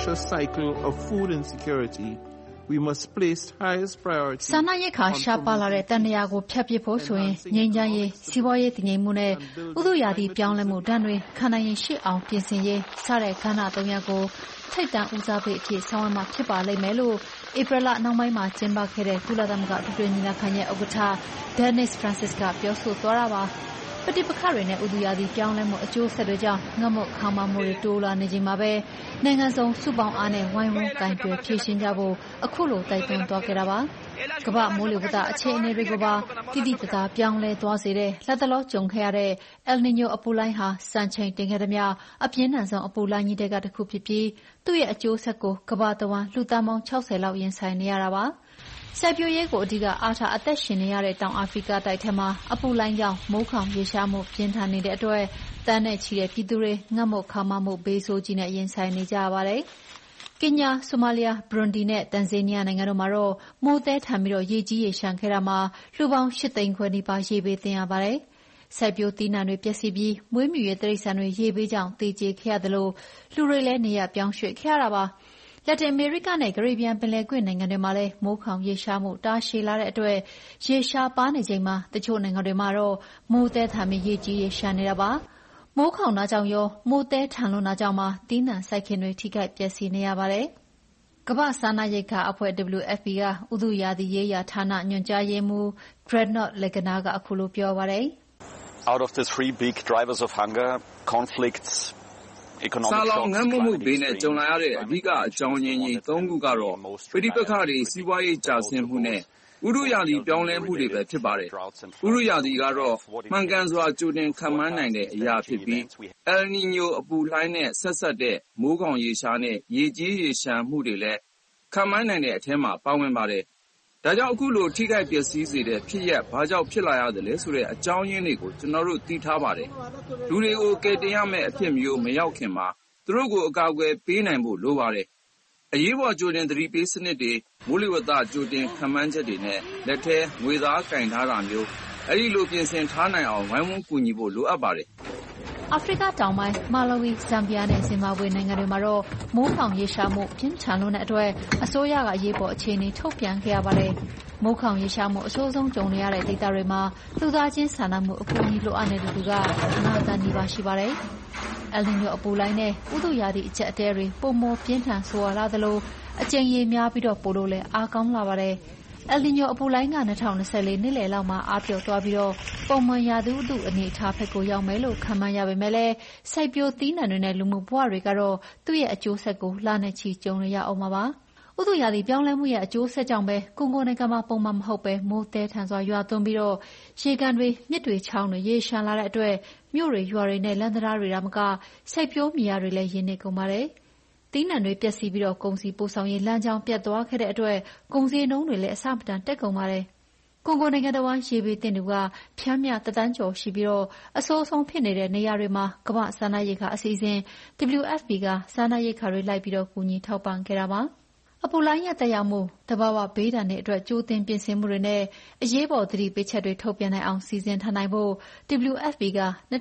vicious cycle of food insecurity, we must place highest priority စာနာရိက္ခာရှားပါလာတဲ့တန်တရာကိုဖျက်ပစ်ဖို့ဆိုရင်ငြိမ်းချမ်းရေးစီးပွားရေးတည်ငြိမ်မှုနဲ့ဥတုရာသီပြောင်းလဲမှုတန်တွေခံနိုင်ရင်ရှိအောင်ပြင်ဆင်ရေးစတဲ့ခန္ဓာ၃ရပ်ကိုထိပ်တန်းဦးစားပေးအဖြစ်ဆောင်ရွက်မှာဖြစ်ပါလိမ့်မယ်လို့ဧပြီလနောက်ပိုင်းမှာကျင်းပခဲ့တဲ့ကုလသမဂ္ဂပြည်တွင်းညီလာခံရဲ့ဥက္ကဋ္ဌ Dennis Francis ကပြောဆိုသွားတာပါပဋိပက္ခတွေနဲ့ဥတုရာသီပြောင်းလဲမှုအကျိုးဆက်တွေကြောင့်ငတ်မွတ်ခေါင်းပါမှုတွေတိုးလာနေချိန်မှာပဲနိုင်ငံစုံစုပေါင်းအားနဲ့ဝိုင်းဝန်းကင်တွယ်ဖြည့်ရှင်းကြဖို့အခုလိုတိုက်တွန်းသွားခဲ့တာပါကမ္ဘာမိုးလေဝသအခြေအနေတွေကိုပါတိတိကျကျပြောင်းလဲသွားစေတဲ့လက်တလောကြုံခဲ့ရတဲ့ El Niño အပူလှိုင်းဟာစံချိန်တင်ခဲ့သမျှအပြင်းထန်ဆုံးအပူလှိုင်းကြီးတွေကတစ်ခုဖြစ်ပြီးသူ့ရဲ့အကျိုးဆက်ကိုကမ္ဘာတဝန်းလူသားပေါင်း60လောက်ရင်ဆိုင်နေရတာပါစိုက်ပျိုးရေးကိုအဓိကအားထားအသက်ရှင်နေရတဲ့တောင်အာဖရိကတိုက်ထဲမှာအပူလှိုင်းကြောင့်မိုးခေါင်ရေရှားမှုပြင်းထန်နေတဲ့အတွက်တန်းနဲ့ချီတဲ့ပြည်သူတွေငတ်မွတ်ခေါင်းပါမှုဘေးဆိုးကြီးနဲ့ရင်ဆိုင်နေကြရပါတယ်။ကင်ညာ၊ဆိုမာလီယာ၊ဘရွန်ဒီနဲ့တန်ဇေးနီးယားနိုင်ငံတို့မှာတော့မိုးသည်းထန်ပြီးရေကြီးရေလျှံခဲ့တာမှာလူပေါင်း8သိန်းခွဲနီးပါးရေဘေးသင့်ရပါတယ်။စိုက်ပျိုးသီးနှံတွေပျက်စီးပြီးမွေးမြူရေးတိရစ္ဆာန်တွေရေဘေးကြောင့်သေကျေခဲ့ရသလိုလူတွေလည်းနေရာပြောင်းရွှေ့ခဲ့ရတာပါ။လက်တင်အမေရိကနဲ့ကရေဘီယံပင်လယ်ကွေ့နိုင်ငံတွေမှာလည်းမိုးခေါင်ရေရှားမှုတာရှည်လာတဲ့အတွက်ရေရှားပါနေချိန်မှာတချို့နိုင်ငံတွေမှာတော့မိုးသည်းထန်ပြီးရေကြီးရေလျှံနေတာပါ။မိုးခေါင်တာကြောင့်ရောမိုးသည်းထန်လွန်းတာကြောင့်မှသီးနှံစိုက်ခင်းတွေထိခိုက်ပျက်စီးနေရပါတယ်။ကမ္ဘာ့စားနပ်ရိက္ခာအဖွဲ့ WFP ကဥတုရာသီရေးရာဌာနညွှန်ကြားရေးမှူး Gernot Legner ကအခုလိုပြောပါတယ်။ Out of the three big drivers of hunger, conflicts, economic စားလောင်ငတ်မွတ်မှုဘေးနဲ့ကြုံလာရတဲ့အဓိကအကြောင်းရင်းကြီး၃ခုကတော့ပဋိပက္ခတွေစီးပွားရေးကျဆင်းမှုနဲ့ဥတုရာသီပြောင်းလဲမှုတွေပဲဖြစ်ပါတယ်။ဥတုရာသီကတော့မှန်ကန်စွာကြိုတင်ခန့်မှန်းနိုင်တဲ့အရာဖြစ်ပြီး El Niño အပူလှိုင်းနဲ့ဆက်စပ်တဲ့မိုးခေါင်ရေရှားနဲ့ရေကြီးရေလျှံမှုတွေလည်းခန့်မှန်းနိုင်တဲ့အထဲမှာပါဝင်ပါတယ်။ဒါကြောင့်အခုလိုထိခိုက်ပျက်စီးစေတဲ့ဖြစ်ရပ်ဘာကြောင့်ဖြစ်လာရသလဲဆိုတဲ့အကြောင်းရင်းတွေကိုကျွန်တော်တို့သိထားပါတယ်။လူတွေကိုကယ်တင်ရမယ့်အဖြစ်မျိုးမရောက်ခင်မှာသူတို့ကိုအကာအကွယ်ပေးနိုင်ဖို့လိုပါတယ်။အရေးပေါ်ကြိုတင်သတိပေးစနစ်တွေမိုးလေဝသကြိုတင်ခန့်မှန်းချက်တွေနဲ့လက်ထဲငွေသားကင်ထားတာမျိုးအဲဒီလိုပြင်ဆင်ထားနိုင်အောင်ဝိုင်းဝန်းကူညီဖို့လိုအပ်ပါတယ်။အာဖရိကတောင်ပိုင်းမာလာဝီ၊ဇမ်ဘီယာနဲ့ဇင်ဘာဘွေနိုင်ငံတွေမှာတော့မိုးခေါင်ရေရှားမှုပြင်းထန်လွန်းတဲ့အတွက်အစိုးရကအရေးပေါ်အခြေအနေထုတ်ပြန်ခဲ့ရပါတယ်။မိုးခေါင်ရေရှားမှုအဆိုးဆုံးကြုံနေရတဲ့ဒေသတွေမှာလူသားချင်းစာနာမှုအကူအညီလိုအပ်နေတဲ့သူက9 သန်းနီးပါးရှိပါတယ်။ El Niño အပူလှိုင်းနဲ့ဥတုရာသီအကျပ်အတည်းတွေပိုမိုပြင်းထန်ဆိုးရွားလာသလိုအကြိမ်ရေများပြီးပိုလို့လည်းအားကောင်းလာပါတယ်။ El Niño အပူလှိုင်းက2024နှစ်လယ်လောက်မှာအားပျော့သွားပြီးပုံမှန်ရာသီဥတုအနေအထားဘက်ကိုရောက်မယ်လို့ခန့်မှန်းရပေမယ့်လည်းစိုက်ပျိုးသီးနှံတွေနဲ့လူမှုဘဝတွေကတော့သူ့ရဲ့အကျိုးဆက်ကိုလနဲ့ချီကြုံနေရအောင်ပါ။ဥတုရာသီပြောင်းလဲမှုရဲ့အကျိုးဆက်ကြောင့်ပဲကွန်ဂိုနိုင်ငံမှာပုံမှန်မဟုတ်ပဲမိုးသည်းထန်စွာရွာသွန်းပြီးရေကန်တွေမြစ်တွေချောင်းတွေရေလျှံလာတဲ့အတွက်မြို့တွေရွာတွေနဲ့လမ်းတံတားတွေသာမကစိုက်ပျိုးမြေယာတွေလည်းရေနစ်ကုန်ပါတယ်။သီးနှံတွေပျက်စီးပြီးကုန်စည်ပို့ဆောင်ရေးလမ်းကြောင်းပြတ်သွားခဲ့တဲ့အတွက်ကုန်စည်နှုန်းတွေလည်းအဆမတန်တက်ကုန်ပါတယ်။ကွန်ဂိုနိုင်ငံတဝန်းရေဘေးသင့်သူကပျမ်းမျှ1 သန်းကျော်ရှိပြီးအဆိုးဆုံးဖြစ်နေတဲ့နေရာတွေမှာကမ္ဘာ့စားနပ်ရိက္ခာအစီအစဉ် WFP ကစားနပ်ရိက္ခာတွေလိုက်ပြီးကူညီထောက်ပံ့ခဲ့တာပါ။အပူလှိုင်းရဲ့သက်ရောက်မှု၊သဘာဝဘေးဒဏ်တွေအတွက်ကြိုတင်ပြင်ဆင်မှုတွေနဲ့အရေးပေါ်သတိပေးချက်တွေထုတ်ပြန်နိုင်အောင်စီစဉ်ထားနိုင်ဖို့ WFP က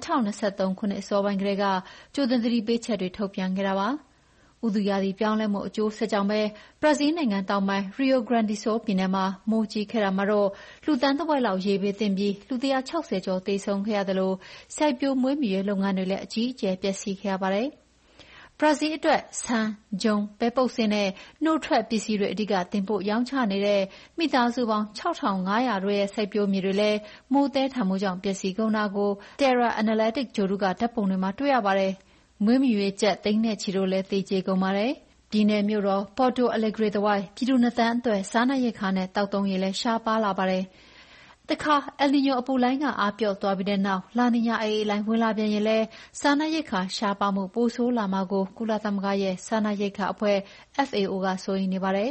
2023ခုနှစ်အစောပိုင်းကတည်းကကြိုတင်သတိပေးချက်တွေထုတ်ပြန်ခဲ့တာပါ။ဥတုရာသီပြောင်းလဲမှုအကျိုးဆက်ကြောင့်ပဲဘရာဇီးနိုင်ငံတောင်ပိုင်း Rio Grande do Sul ပြည်နယ်မှာမိုးကြီးခဲ့တာမှာတော့လူသန်းတစ်ဝက်လောက်ရေဘေးသင့်ပြီးလူ160ကျော်သေဆုံးခဲ့ရသလိုစိုက်ပျိုးမွေးမြူရေးလုပ်ငန်းတွေလည်းအကြီးအကျယ်ပျက်စီးခဲ့ရပါတယ်။ဘရာဇီးအတွက်ဆန်၊ဂျုံ၊ပဲပုပ်စင်နဲ့နှုတ်ထွက်ပစ္စည်းတွေအဓိကတင်ပို့ရောင်းချနေတဲ့မိသားစုပေါင်း6500တို့ရဲ့စိုက်ပျိုးမြေတွေလည်းမိုးသည်းထန်မှုကြောင့်ပျက်စီးကုန်တာကို Terra Analytics ဂြိုဟ်တုကဓာတ်ပုံတွေမှာတွေ့ရပါတယ်။မွေးမြူရေးကြက်သိန်းနဲ့ချီတို့လည်းသေကျေကုန်ပါတယ်။ပြည်နယ်မြို့တော် Porto Alegre တဝိုက်ပြည်သူ2 သန်းအတွက်စားနပ်ရိက္ခာနဲ့သောက်သုံးရေလည်းရှားပါးလာပါတယ်။တခါ El Niño အပူလှိုင်းကအားပျော့သွားပြီးတဲ့နောက်လာနီညာအအေးလှိုင်းဝင်လာပြန်ရင်လည်းစားနပ်ရိက္ခာရှားပါးမှုပိုဆိုးလာမှာကိုကုလသမဂ္ဂရဲ့စားနပ်ရိက္ခာအဖွဲ့ FAO ကစိုးရိမ်နေပါတယ်။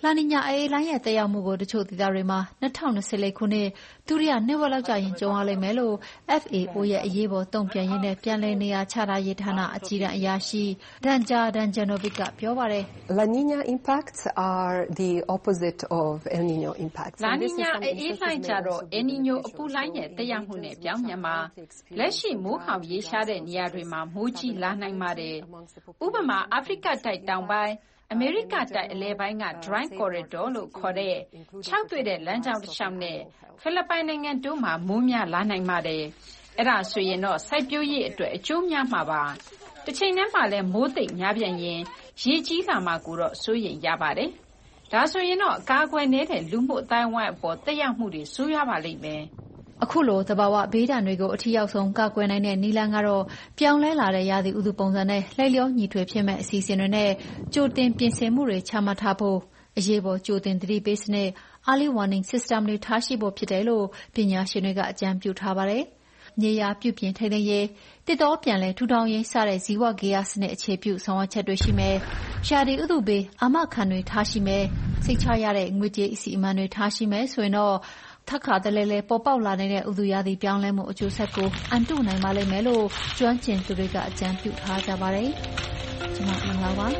လာနီညာအေးလိုင်းရဲ့တက်ရောက်မှုကိုတချို့ဒေသတွေမှာ2024ခုနှစ်ဒုတိယနှစ်ဝက်လောက်ကြာရင်ကြုံရလိမ့်မယ်လို့ FAO ရဲ့အရေးပေါ်တုံ့ပြန်ရေးနဲ့ပြန်လည်နေရာချထားရေးဌာနအကြီးတန်းအရာရှိ Danja Danjanovic ကပြောပါတယ်။ La Niña impacts are the opposite of El Niño impacts. La Niña အေးလိုင်းကြတော့ El Niño အပူလိုင်းရဲ့တက်ရောက်မှုနဲ့ပြောင်းပြန်မှာလက်ရှိမိုးခေါင်ရေရှားတဲ့နေရာတွေမှာမိုးကြီးလာနိုင်ပါတယ်။ဥပမာအာဖရိကတိုက်တောင်ပိုင်းအမေရိကတိုက်အလဲပိုင်းက Dry Corridor လို့ခေါ်တဲ့ခြောက်သွေ့တဲ့လမ်းကြောင်းတစ်လျှောက်နဲ့ဖိလစ်ပိုင်နိုင်ငံတို့မှာမိုးများလာနိုင်ပါတယ်။အဲ့ဒါဆိုရင်တော့စိုက်ပျိုးရေးအတွက်အကျိုးများမှာပါ။တစ်ချိန်တည်းမှာလည်းမိုးသိပ်များပြန်ရင်ရေကြီးလာမှာကိုတော့စိုးရိမ်ရပါတယ်။ဒါဆိုရင်တော့အကာအကွယ်နည်းတဲ့လူမှုအတိုင်းအဝိုင်းအပေါ်တက်ရောက်မှုတွေဆိုးရွားပါလိမ့်မယ်။အခုလိုသဘာဝဘေးဒဏ်တွေကိုအထီးရောက်ဆုံးကာကွယ်နိုင်တဲ့နည်းလမ်းကတော့ပြောင်းလဲလာတဲ့ရာသီဥတုပုံစံနဲ့လိုက်လျောညီထွေဖြစ်မဲ့အစီအစဉ်တွေနဲ့ကြိုတင်ပြင်ဆင်မှုတွေချမှတ်ထားဖို့အရေးပေါ်ကြိုတင်သတိပေးစနစ် Early Warning System တွေထားရှိဖို့ဖြစ်တယ်လို့ပညာရှင်တွေကအကြံပြုထားပါတယ်။မြေယာပြုပြင်ထိန်းသိမ်းရေးတစ်တော်ပြန်လဲထူထောင်ရေးစတဲ့ဇီဝဂေယစနစ်အခြေပြုဆောင်ရွက်ချက်တွေရှိမယ်။ရာသီဥတုဘေးအာမခံတွေထားရှိမယ်။စိတ်ချရတဲ့ငွေကြေးအစီအမံတွေထားရှိမယ်ဆိုရင်တော့ထပ်ခါတလဲလဲပေါ်ပေါက်လာနေတဲ့ဥတုရာသီပြောင်းလဲမှုအကျိုးဆက်ကိုအန်တုနိုင်ပါလိမ့်မယ်လို့ကျွမ်းကျင်သူတွေကအကြံပြုထားကြပါတယ်။ကျွန်မမင်္ဂလာပါ။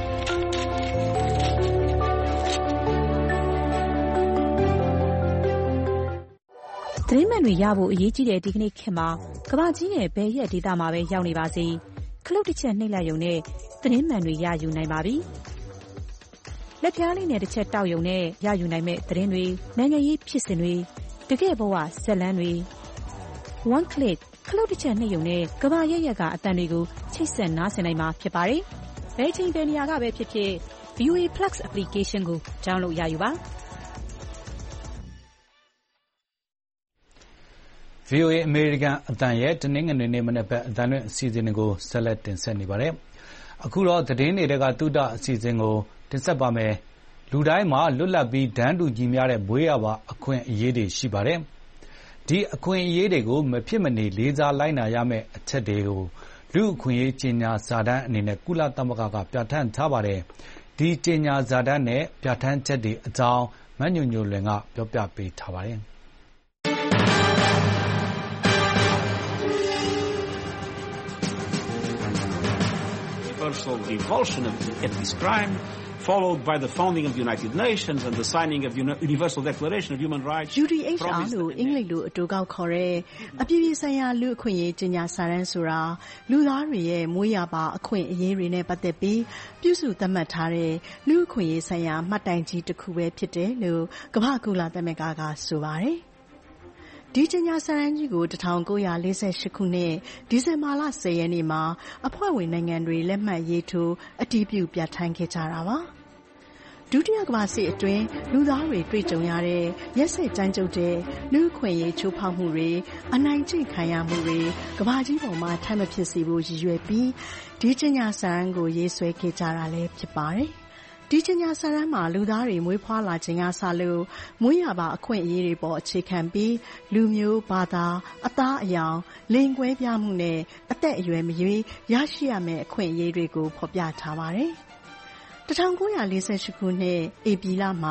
သတင်းမှန်တွေရဖို့အရေးကြီးတဲ့ဒီကနေ့ခေတ်မှာကမ္ဘာကြီးနဲ့ဘယ်ရက်ဒေသမှာပဲရောက်နေပါစေခလုတ်တစ်ချက်နှိပ်လိုက်ရုံနဲ့သတင်းမှန်တွေရယူနိုင်ပါပြီ။လက်ပြားလေးနဲ့တစ်ချက်တောက်ရုံနဲ့ရယူနိုင်မဲ့သတင်းတွေနိုင်ငံရေးဖြစ်စဉ်တွေတကယ့်ဘဝဇာတ်လမ်းတွေ one click ခလုတ်တစ်ချက်နှိပ်ရုံနဲ့ကမ္ဘာရဲ့ကအသံတွေကိုချိတ်ဆက်နားဆင်နိုင်မှာဖြစ်ပါတယ်။ဘယ်ချိန်ဘယ်နေရာကပဲဖြစ်ဖြစ် VOA Plus application ကို download ရယူပါ။ VOA အမေရိကန်အသံရဲ့တနင်္ဂနွေနေ့မနက်ဘက်အသံလွှင့်အစီအစဉ်တွေကိုဆက်လက်တင်ဆက်နေပါတယ်။အခုတော့သတင်းတွေကသုတအစီအစဉ်ကိုတင်ဆက်ပါမယ်။လူတိုင်းမှာလွတ်လပ်ပြီးတန်းတူညီမျှတဲ့မွေးရာပါအခွင့်အရေးတွေရှိပါတယ်။ဒီအခွင့်အရေးတွေကိုမဖြစ်မနေလေးစားလိုက်နာရမယ့်အချက်တွေကိုလူ့အခွင့်အရေးကြေညာစာတမ်းအနေနဲ့ကုလသမဂ္ဂကပြဋ္ဌာန်းထားပါတယ်။ဒီကြေညာစာတမ်းနဲ့ပြဋ္ဌာန်းချက်တွေအကြောင်းမညွန့်ညွန့်လွင်ကပြောပြပေးထားပါတယ်။ Universal revulsion of this crime, followed by the founding of the United Nations and the signing of the Universal Declaration of Human Rights. UDHR လို့အင်္ဂလိပ်လိုအတူကောက်ခေါ်တဲ့အပြည်ပြည်ဆိုင်ရာလူ့အခွင့်အရေးကြေညာစာတမ်းဆိုတာလူသားတွေရဲ့မွေးရာပါအခွင့်အရေးတွေနဲ့ပတ်သက်ပြီးပြုစုသတ်မှတ်ထားတဲ့လူ့အခွင့်အရေးဆိုင်ရာမှတ်တိုင်ကြီးတစ်ခုပဲဖြစ်တယ်လို့ကမ္ဘာ့ကုလသမဂ္ဂကဆိုပါတယ်။ဒီကြေညာစာတမ်းကြီးကို1948ခုနှစ်ဒီဇင်ဘာလ10ရက်နေ့မှာအဖွဲ့ဝင်နိုင်ငံတွေလက်မှတ်ရေးထိုးအတည်ပြုပြဋ္ဌာန်းခဲ့ကြတာပါ။ဒုတိယကမ္ဘာစစ်အတွင်းလူသားတွေတွေ့ကြုံရတဲ့ရက်စက်ကြမ်းကြုတ်တဲ့လူ့အခွင့်အရေးချိုးဖောက်မှုတွေအနိုင်ကျင့်ခံရမှုတွေကမ္ဘာကြီးပေါ်မှာထပ်မဖြစ်စေဖို့ရည်ရွယ်ပြီးဒီကြေညာစာတမ်းကိုရေးဆွဲခဲ့ကြတာလည်းဖြစ်ပါတယ်။ဒီကြေညာစာတမ်းမှာလူသားတွေမွေးဖွားလာခြင်းကစလို့မွေးရာပါအခွင့်အရေးတွေပေါ်အခြေခံပြီးလူမျိုးဘာသာအသားအရောင်လိင်ကွဲပြားမှုနဲ့အသက်အရွယ်မရွေးရရှိရမယ့်အခွင့်အရေးတွေကိုဖော်ပြထားပါတယ်။1948ခုနှစ်ဧပြီလမှာ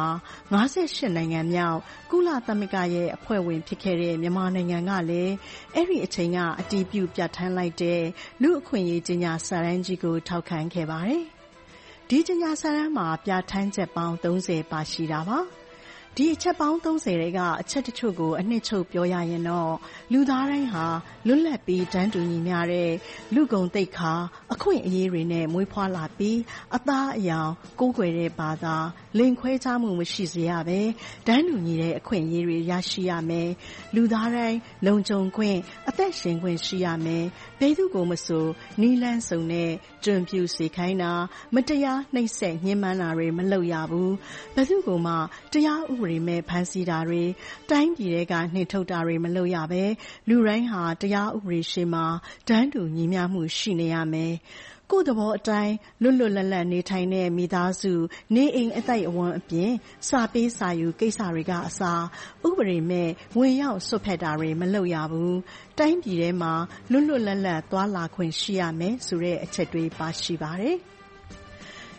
58နိုင်ငံမြောက်ကုလသမဂ္ဂရဲ့အဖွဲ့ဝင်ဖြစ်ခဲ့တဲ့မြန်မာနိုင်ငံကလည်းအဲ့ဒီအချိန်ကအတည်ပြုပြဋ္ဌာန်းလိုက်တဲ့လူ့အခွင့်အရေးကြေညာစာတမ်းကြီးကိုထောက်ခံခဲ့ပါတယ်။ဒီကြေညာစာတမ်းမှာပြဋ္ဌာန်းချက်ပေါင်း30ပါရှိတာပါ။ဒီအချက်ပေါင်း30တွေကအချက်တချို့ကိုအနှစ်ချုပ်ပြောရရင်တော့လူသားတိုင်းဟာလွတ်လပ်ပြီးတန်းတူညီမျှတဲ့လူ့ဂုဏ်သိက္ခာအခွင့်အရေးတွေနဲ့မွေးဖွားလာပြီးအသားအရောင်ကိုးကွယ်တဲ့ဘာသာလိင်ခွဲခြားမှုမရှိစေရပဲတန်းတူညီတဲ့အခွင့်အရေးတွေရရှိရမယ်လူသားတိုင်းလုံခြုံခွင့်အသက်ရှင်ခွင့်ရှိရမယ်ဘယ်သူကိုမဆိုနီးလန်းစုံနဲ့တွင်ပြုစေခိုင်းတာမတရားနှိပ်စက်ညှဉ်းပန်းတာတွေမလုပ်ရဘူးဘယ်သူကိုမှတရားဥပဒေမဲ့ဖမ်းဆီးတာတွေတိုင်းပြည်တွေကနှင်ထုတ်တာတွေမလုပ်ရပဲလူတိုင်းဟာတရားဥပဒေရှေ့မှာတန်းတူညီမျှမှုရှိနေရမယ်ကိုယ်သဘောအတိုင်းလွတ်လွတ်လပ်လပ်နေထိုင်တဲ့မိသားစုနေအိမ်အသိုက်အဝန်းအပြင်စာပေးစာယူကိစ္စတွေကအစဥပဒေမဲ့ဝင်ရောက်ဆွတ်ဖက်တာတွေမလုပ်ရဘူးတိုင်းပြည်ထဲမှာလွတ်လွတ်လပ်လပ်သွားလာခွင့်ရှိရမယ်ဆိုတဲ့အချက်တွေပါရှိပါတယ်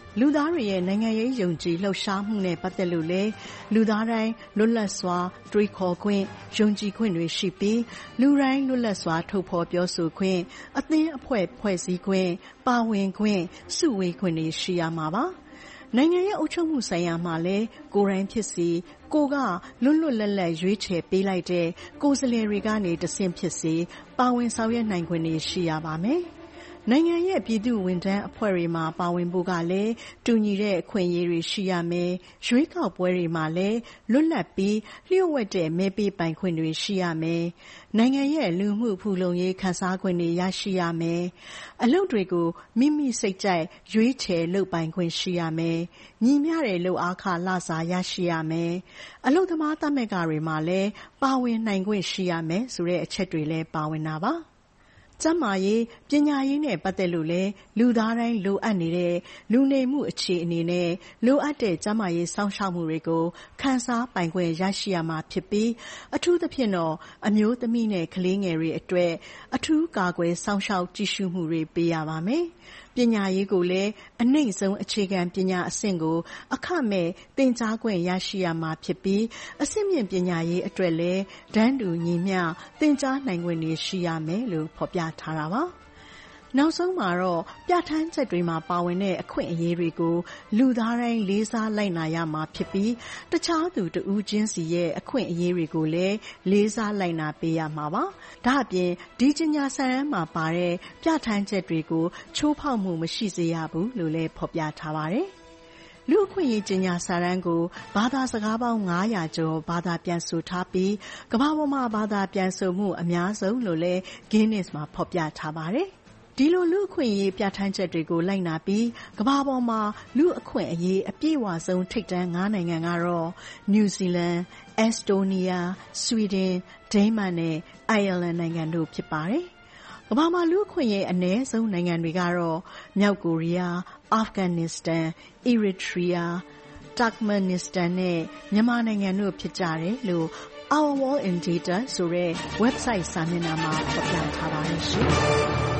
လူသားတွေရဲ့နိုင်ငံရေးယုံကြည်လှုပ်ရှားမှုနဲ့ပတ်သက်လို့လည်းလူသားတိုင်းလွတ်လပ်စွာတွေးခေါ်ခွင့်ယုံကြည်ခွင့်တွေရှိပြီးလူတိုင်းလွတ်လပ်စွာထုတ်ဖော်ပြောဆိုခွင့်အသင်းအဖွဲ့ဖွဲ့စည်းခွင့်ပါဝင်ခွင့်စုဝေးခွင့်တွေရှိရမှာပါနိုင်ငံရဲ့အုပ်ချုပ်မှုဆိုင်ရာမှာလည်းကိုယ်တိုင်ဖြစ်စီကိုကလွတ်လွတ်လပ်လပ်ရွေးချယ်ပေးလိုက်တဲ့ကိုယ်စားလှယ်တွေကနေတဆင့်ဖြစ်စီပါဝင်ဆောင်ရွက်နိုင်ခွင့်တွေရှိရပါမယ်နိုင်ငံရဲ့ပြည်သူဝန်ထမ်းအဖွဲ့တွေမှာပါဝင်ဖို့ကလည်းတူညီတဲ့အခွင့်အရေးတွေရှိရမယ်။ရွေးကောက်ပွဲတွေမှာလည်းလွတ်လပ်ပြီးလျှို့ဝှက်တဲ့မဲပေးပိုင်ခွင့်တွေရှိရမယ်။နိုင်ငံရဲ့လူမှုဖူလုံရေးခံစားခွင့်တွေရရှိရမယ်။အလုပ်တွေကိုမိမိစိတ်ကြိုက်ရွေးချယ်လုပ်ပိုင်ခွင့်ရှိရမယ်။ညီမျှတဲ့လုပ်အားခလစာရရှိရမယ်။အလုပ်သမားသမဂ္ဂတွေမှာလည်းပါဝင်နိုင်ခွင့်ရှိရမယ်ဆိုတဲ့အချက်တွေလည်းပါဝင်တာပါ။ကျန်းမာရေးပညာရေးနဲ့ပတ်သက်လို့လည်းလူသားတိုင်းလိုအပ်နေတဲ့လူနေမှုအခြေအနေနဲ့လိုအပ်တဲ့ကျန်းမာရေးစောင့်ရှောက်မှုတွေကိုခံစားပိုင်ခွင့်ရရှိရမှာဖြစ်ပြီးအထူးသဖြင့်တော့အမျိုးသမီးနဲ့ကလေးငယ်တွေအတွက်အထူးကာကွယ်စောင့်ရှောက်ကြည့်ရှုမှုတွေပေးရပါမယ်။ပညာရေးကိုလည်းအနိမ့်ဆုံးအခြေခံပညာအဆင့်ကိုအခမဲ့သင်ကြားခွင့်ရရှိရမှာဖြစ်ပြီးအဆင့်မြင့်ပညာရေးအတွက်လည်းတန်းတူညီမျှသင်ကြားနိုင်ခွင့်တွေရှိရမယ်လို့ဖော်ပြထားတာပါနောက်ဆုံးမှာတော့ပြဋ္ဌာန်းချက်တွေမှာပါဝင်တဲ့အခွင့်အရေးတွေကိုလူသားတိုင်းလေးစားလိုက်နာရမှာဖြစ်ပြီးတခြားသူတဦးချင်းစီရဲ့အခွင့်အရေးတွေကိုလည်းလေးစားလိုက်နာပေးရမှာပါ။ဒါ့အပြင်ဒီကြေညာစာတမ်းမှာပါတဲ့ပြဋ္ဌာန်းချက်တွေကိုချိုးဖောက်မှုမရှိစေရဘူးလို့လည်းဖော်ပြထားပါတယ်။လူ့အခွင့်အရေးကြေညာစာတမ်းကိုဘာသာစကားပေါင်း900ကျော်ဘာသာပြန်ဆိုထားပြီးကမ္ဘာပေါ်မှာဘာသာပြန်ဆိုမှုအများဆုံးလို့လည်း Guinness မှာဖော်ပြထားပါတယ်။ဒီလိုလူ့အခွင့်အရေးပြဋ္ဌာန်းချက်တွေကိုလိုက်နာပြီးကမ္ဘာပေါ်မှာလူ့အခွင့်အရေးအပြည့်အဝဆုံးထိပ်တန်း9နိုင်ငံကတော့နယူးဇီလန်၊အက်စတိုးနီးယား၊ဆွီဒင်၊ဒိန်းမတ်နဲ့အိုင်ယာလန်နိုင်ငံတို့ဖြစ်ပါတယ်။ကမ္ဘာမှာလူ့အခွင့်အရေးအနည်းဆုံးနိုင်ငံတွေကတော့မြောက်ကိုရီးယား၊အာဖဂန်နစ္စတန်၊အီရီထရီးယား၊တာဂျ်မန်နစ္စတန်နဲ့မြန်မာနိုင်ငံတို့ဖြစ်ကြတယ်လို့ Our World in Data ဆိုတဲ့ website စာမျက်နှာမှာဖော်ပြထားပါတယ်ရှင်။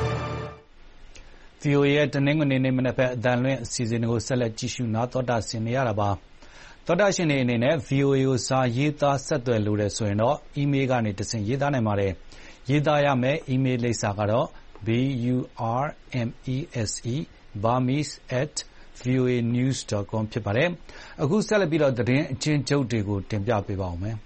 VOA ရဲ့တနင်္ဂနွေနေ့မနက်ဘက်အသံလွှင့်အစီအစဉ်တွေကိုဆက်လက်ကြည့်ရှုနားတော်တာဆင်နေရတာပါ။တော်တာရှင်တွေအနေနဲ့ VOA ကိုစာရေးသားဆက်သွယ်လိုတယ်ဆိုရင်တော့ email ကနေတဆင့်ရေးသားနိုင်ပါတယ်။ရေးသားရမယ့် email လိပ်စာကတော့ burmese@voanews.com ဖြစ်ပါတယ်။အခုဆက်လက်ပြီးတော့သတင်းအကျဉ်းချုပ်တွေကိုတင်ပြပေးပါဦးမယ်။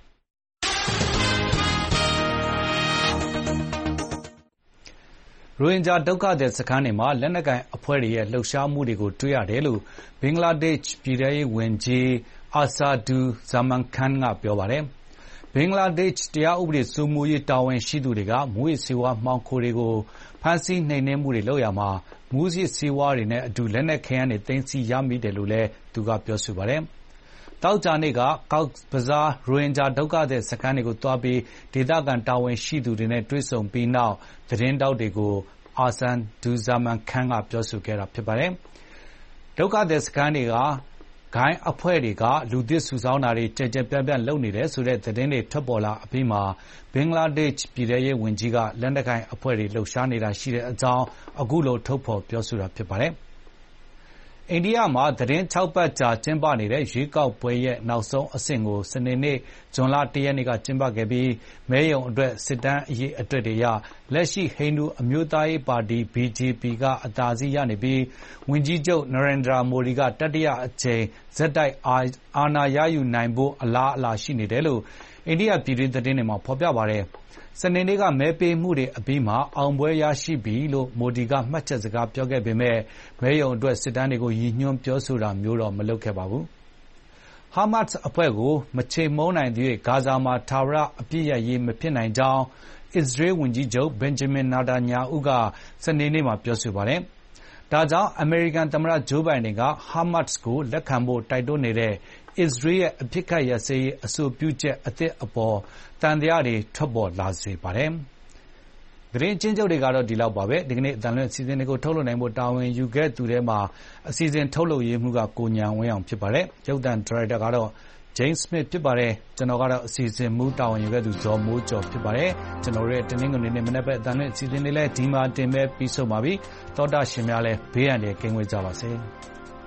ရိုဟင်ဂျာဒုက္ခသည်စခန်းတွေမှာလက်နက်ကိုင်အဖွဲ့တွေရဲ့လှုပ်ရှားမှုတွေကိုတွေ့ရတယ်လို့ဘင်္ဂလားဒေ့ရှ်ပြည်ထဲရေးဝန်ကြီးအာဆာဒူဇာမန်ခန်ကပြောပါတယ်။ဘင်္ဂလားဒေ့ရှ်တရားဥပဒေစိုးမိုးရေးတာဝန်ရှိသူတွေကမူးယစ်ဆေးဝါးမှောင်ခိုတွေကိုဖမ်းဆီးနှိမ်နင်းမှုတွေလုပ်ရာမှာမူးယစ်ဆေးဝါးတွေနဲ့အတူလက်နက်ခဲယမ်းတွေသိမ်းဆည်းရမိတယ်လို့လည်းသူကပြောဆိုပါတယ်။သောကြာနေ့ကကောက်ဘဇားရိုဟင်ဂျာဒုက္ခသည်စခန်းတွေကိုသွားပြီးဒေသခံတာဝန်ရှိသူတွေနဲ့တွေ့ဆုံပြီးနောက်သတင်းတောက်တွေကိုအာဆန်ဒူဇာမန်ခန်ကပြောဆိုခဲ့တာဖြစ်ပါတယ်။ဒုက္ခသည်စခန်းတွေကဂိုင်းအဖွဲ့တွေကလူသစ်စုဆောင်းတာတွေကြဲကြဲပြန့်ပြန့်လုပ်နေတယ်ဆိုတဲ့သတင်းတွေထွက်ပေါ်လာအပြီးမှာဘင်္ဂလားဒေ့ရှ်ပြည်ထဲရေးဝန်ကြီးကလက်နက်ကိုင်အဖွဲ့တွေလှုပ်ရှားနေတာရှိတဲ့အကြောင်းအခုလိုထုတ်ဖော်ပြောဆိုတာဖြစ်ပါတယ်။အိန္ဒိယမှာသတင်း6 ပတ်ကြာကျင်းပနေတဲ့ရွေးကောက်ပွဲရဲ့နောက်ဆုံးအဆင့်ကိုစနေနေ့ဇွန်လ1 ရက်နေ့ကကျင်းပခဲ့ပြီးမဲရုံအတွက်စစ်တမ်းအရေးအတွက်တွေရလက်ရှိဟိန္ဒူအမျိုးသားရေးပါတီ BJP ကအသာစီးရနေပြီးဝန်ကြီးချုပ်နရိန္ဒြာမိုဒီကတတိယအကြိမ်ဆက်တိုက်အာဏာရယူနိုင်ဖို့အလားအလာရှိနေတယ်လို့အိန္ဒိယပြည်တွင်းသတင်းတွေမှာဖော်ပြပါတယ်။စနေနေ့ကမဲပေးမှုတွေအပြီးမှာအောင်ပွဲရရှိပြီလို့မိုဒီကမှတ်ချက်စကားပြောခဲ့ပေမဲ့မဲရုံအတွက်စစ်တမ်းတွေကိုရည်ညွှန်းပြောဆိုတာမျိုးတော့မလုပ်ခဲ့ပါဘူး။ဟာမတ်စ်အဖွဲ့ကိုမချေမှုန်းနိုင်သေးတဲ့ဂါဇာမှာထာဝရအပြည့်ရရေးမဖြစ်နိုင်ကြောင်းအစ္စရေးဝန်ကြီးချုပ်ဘင်ဂျမင်နာတာညာဦးကစနေနေ့မှာပြောဆိုပါတယ်။ဒါကြောင့်အမေရိကန်သမ္မတဂျိုးဘိုင်ဒန်ကဟာမတ်စ်ကိုလက်ခံဖို့တိုက်တွန်းနေတဲ့အစ္စရေးရဲ့အဖြစ်ခတ်ရစေးအဆိုပြုချက်အသစ်အပေါ်တန်တရားတွေထွက်ပေါ်လာစေပါတယ်။သတင်းချင်းချုပ်တွေကတော့ဒီလောက်ပါပဲဒီကနေ့အတန်လွင့်အစီအစဉ်တွေကိုထုတ်လွှင့်နိုင်ဖို့တာဝန်ယူခဲ့သူတွေမှာအစီအစဉ်ထုတ်လုပ်ရေးမှုကကိုညာဝင်းအောင်ဖြစ်ပါတယ်။ရုပ်သံဒါရိုက်တာကတော့ James Smith ဖြစ်ပါတယ်။ကျွန်တော်ကတော့အစီအစဉ်မူတာဝန်ယူခဲ့သူဇော်မိုးကျော်ဖြစ်ပါတယ်။ကျွန်တော်ရဲ့တနင်္ဂနွေနေ့မနက်ဘက်အတန်လွင့်အစီအစဉ်တွေလည်းဒီမှာတင်မဲ့ပြီးဆုံးပါပြီ။သောတာရှင်များလည်းဘေးရန်တွေကင်းဝေးကြပါစေ။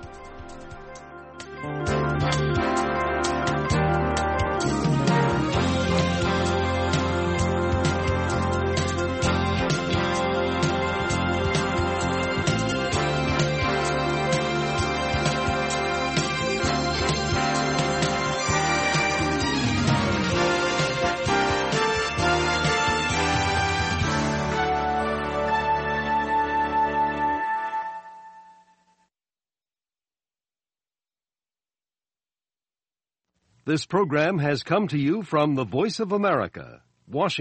This program has come to you from the Voice of America, Washington.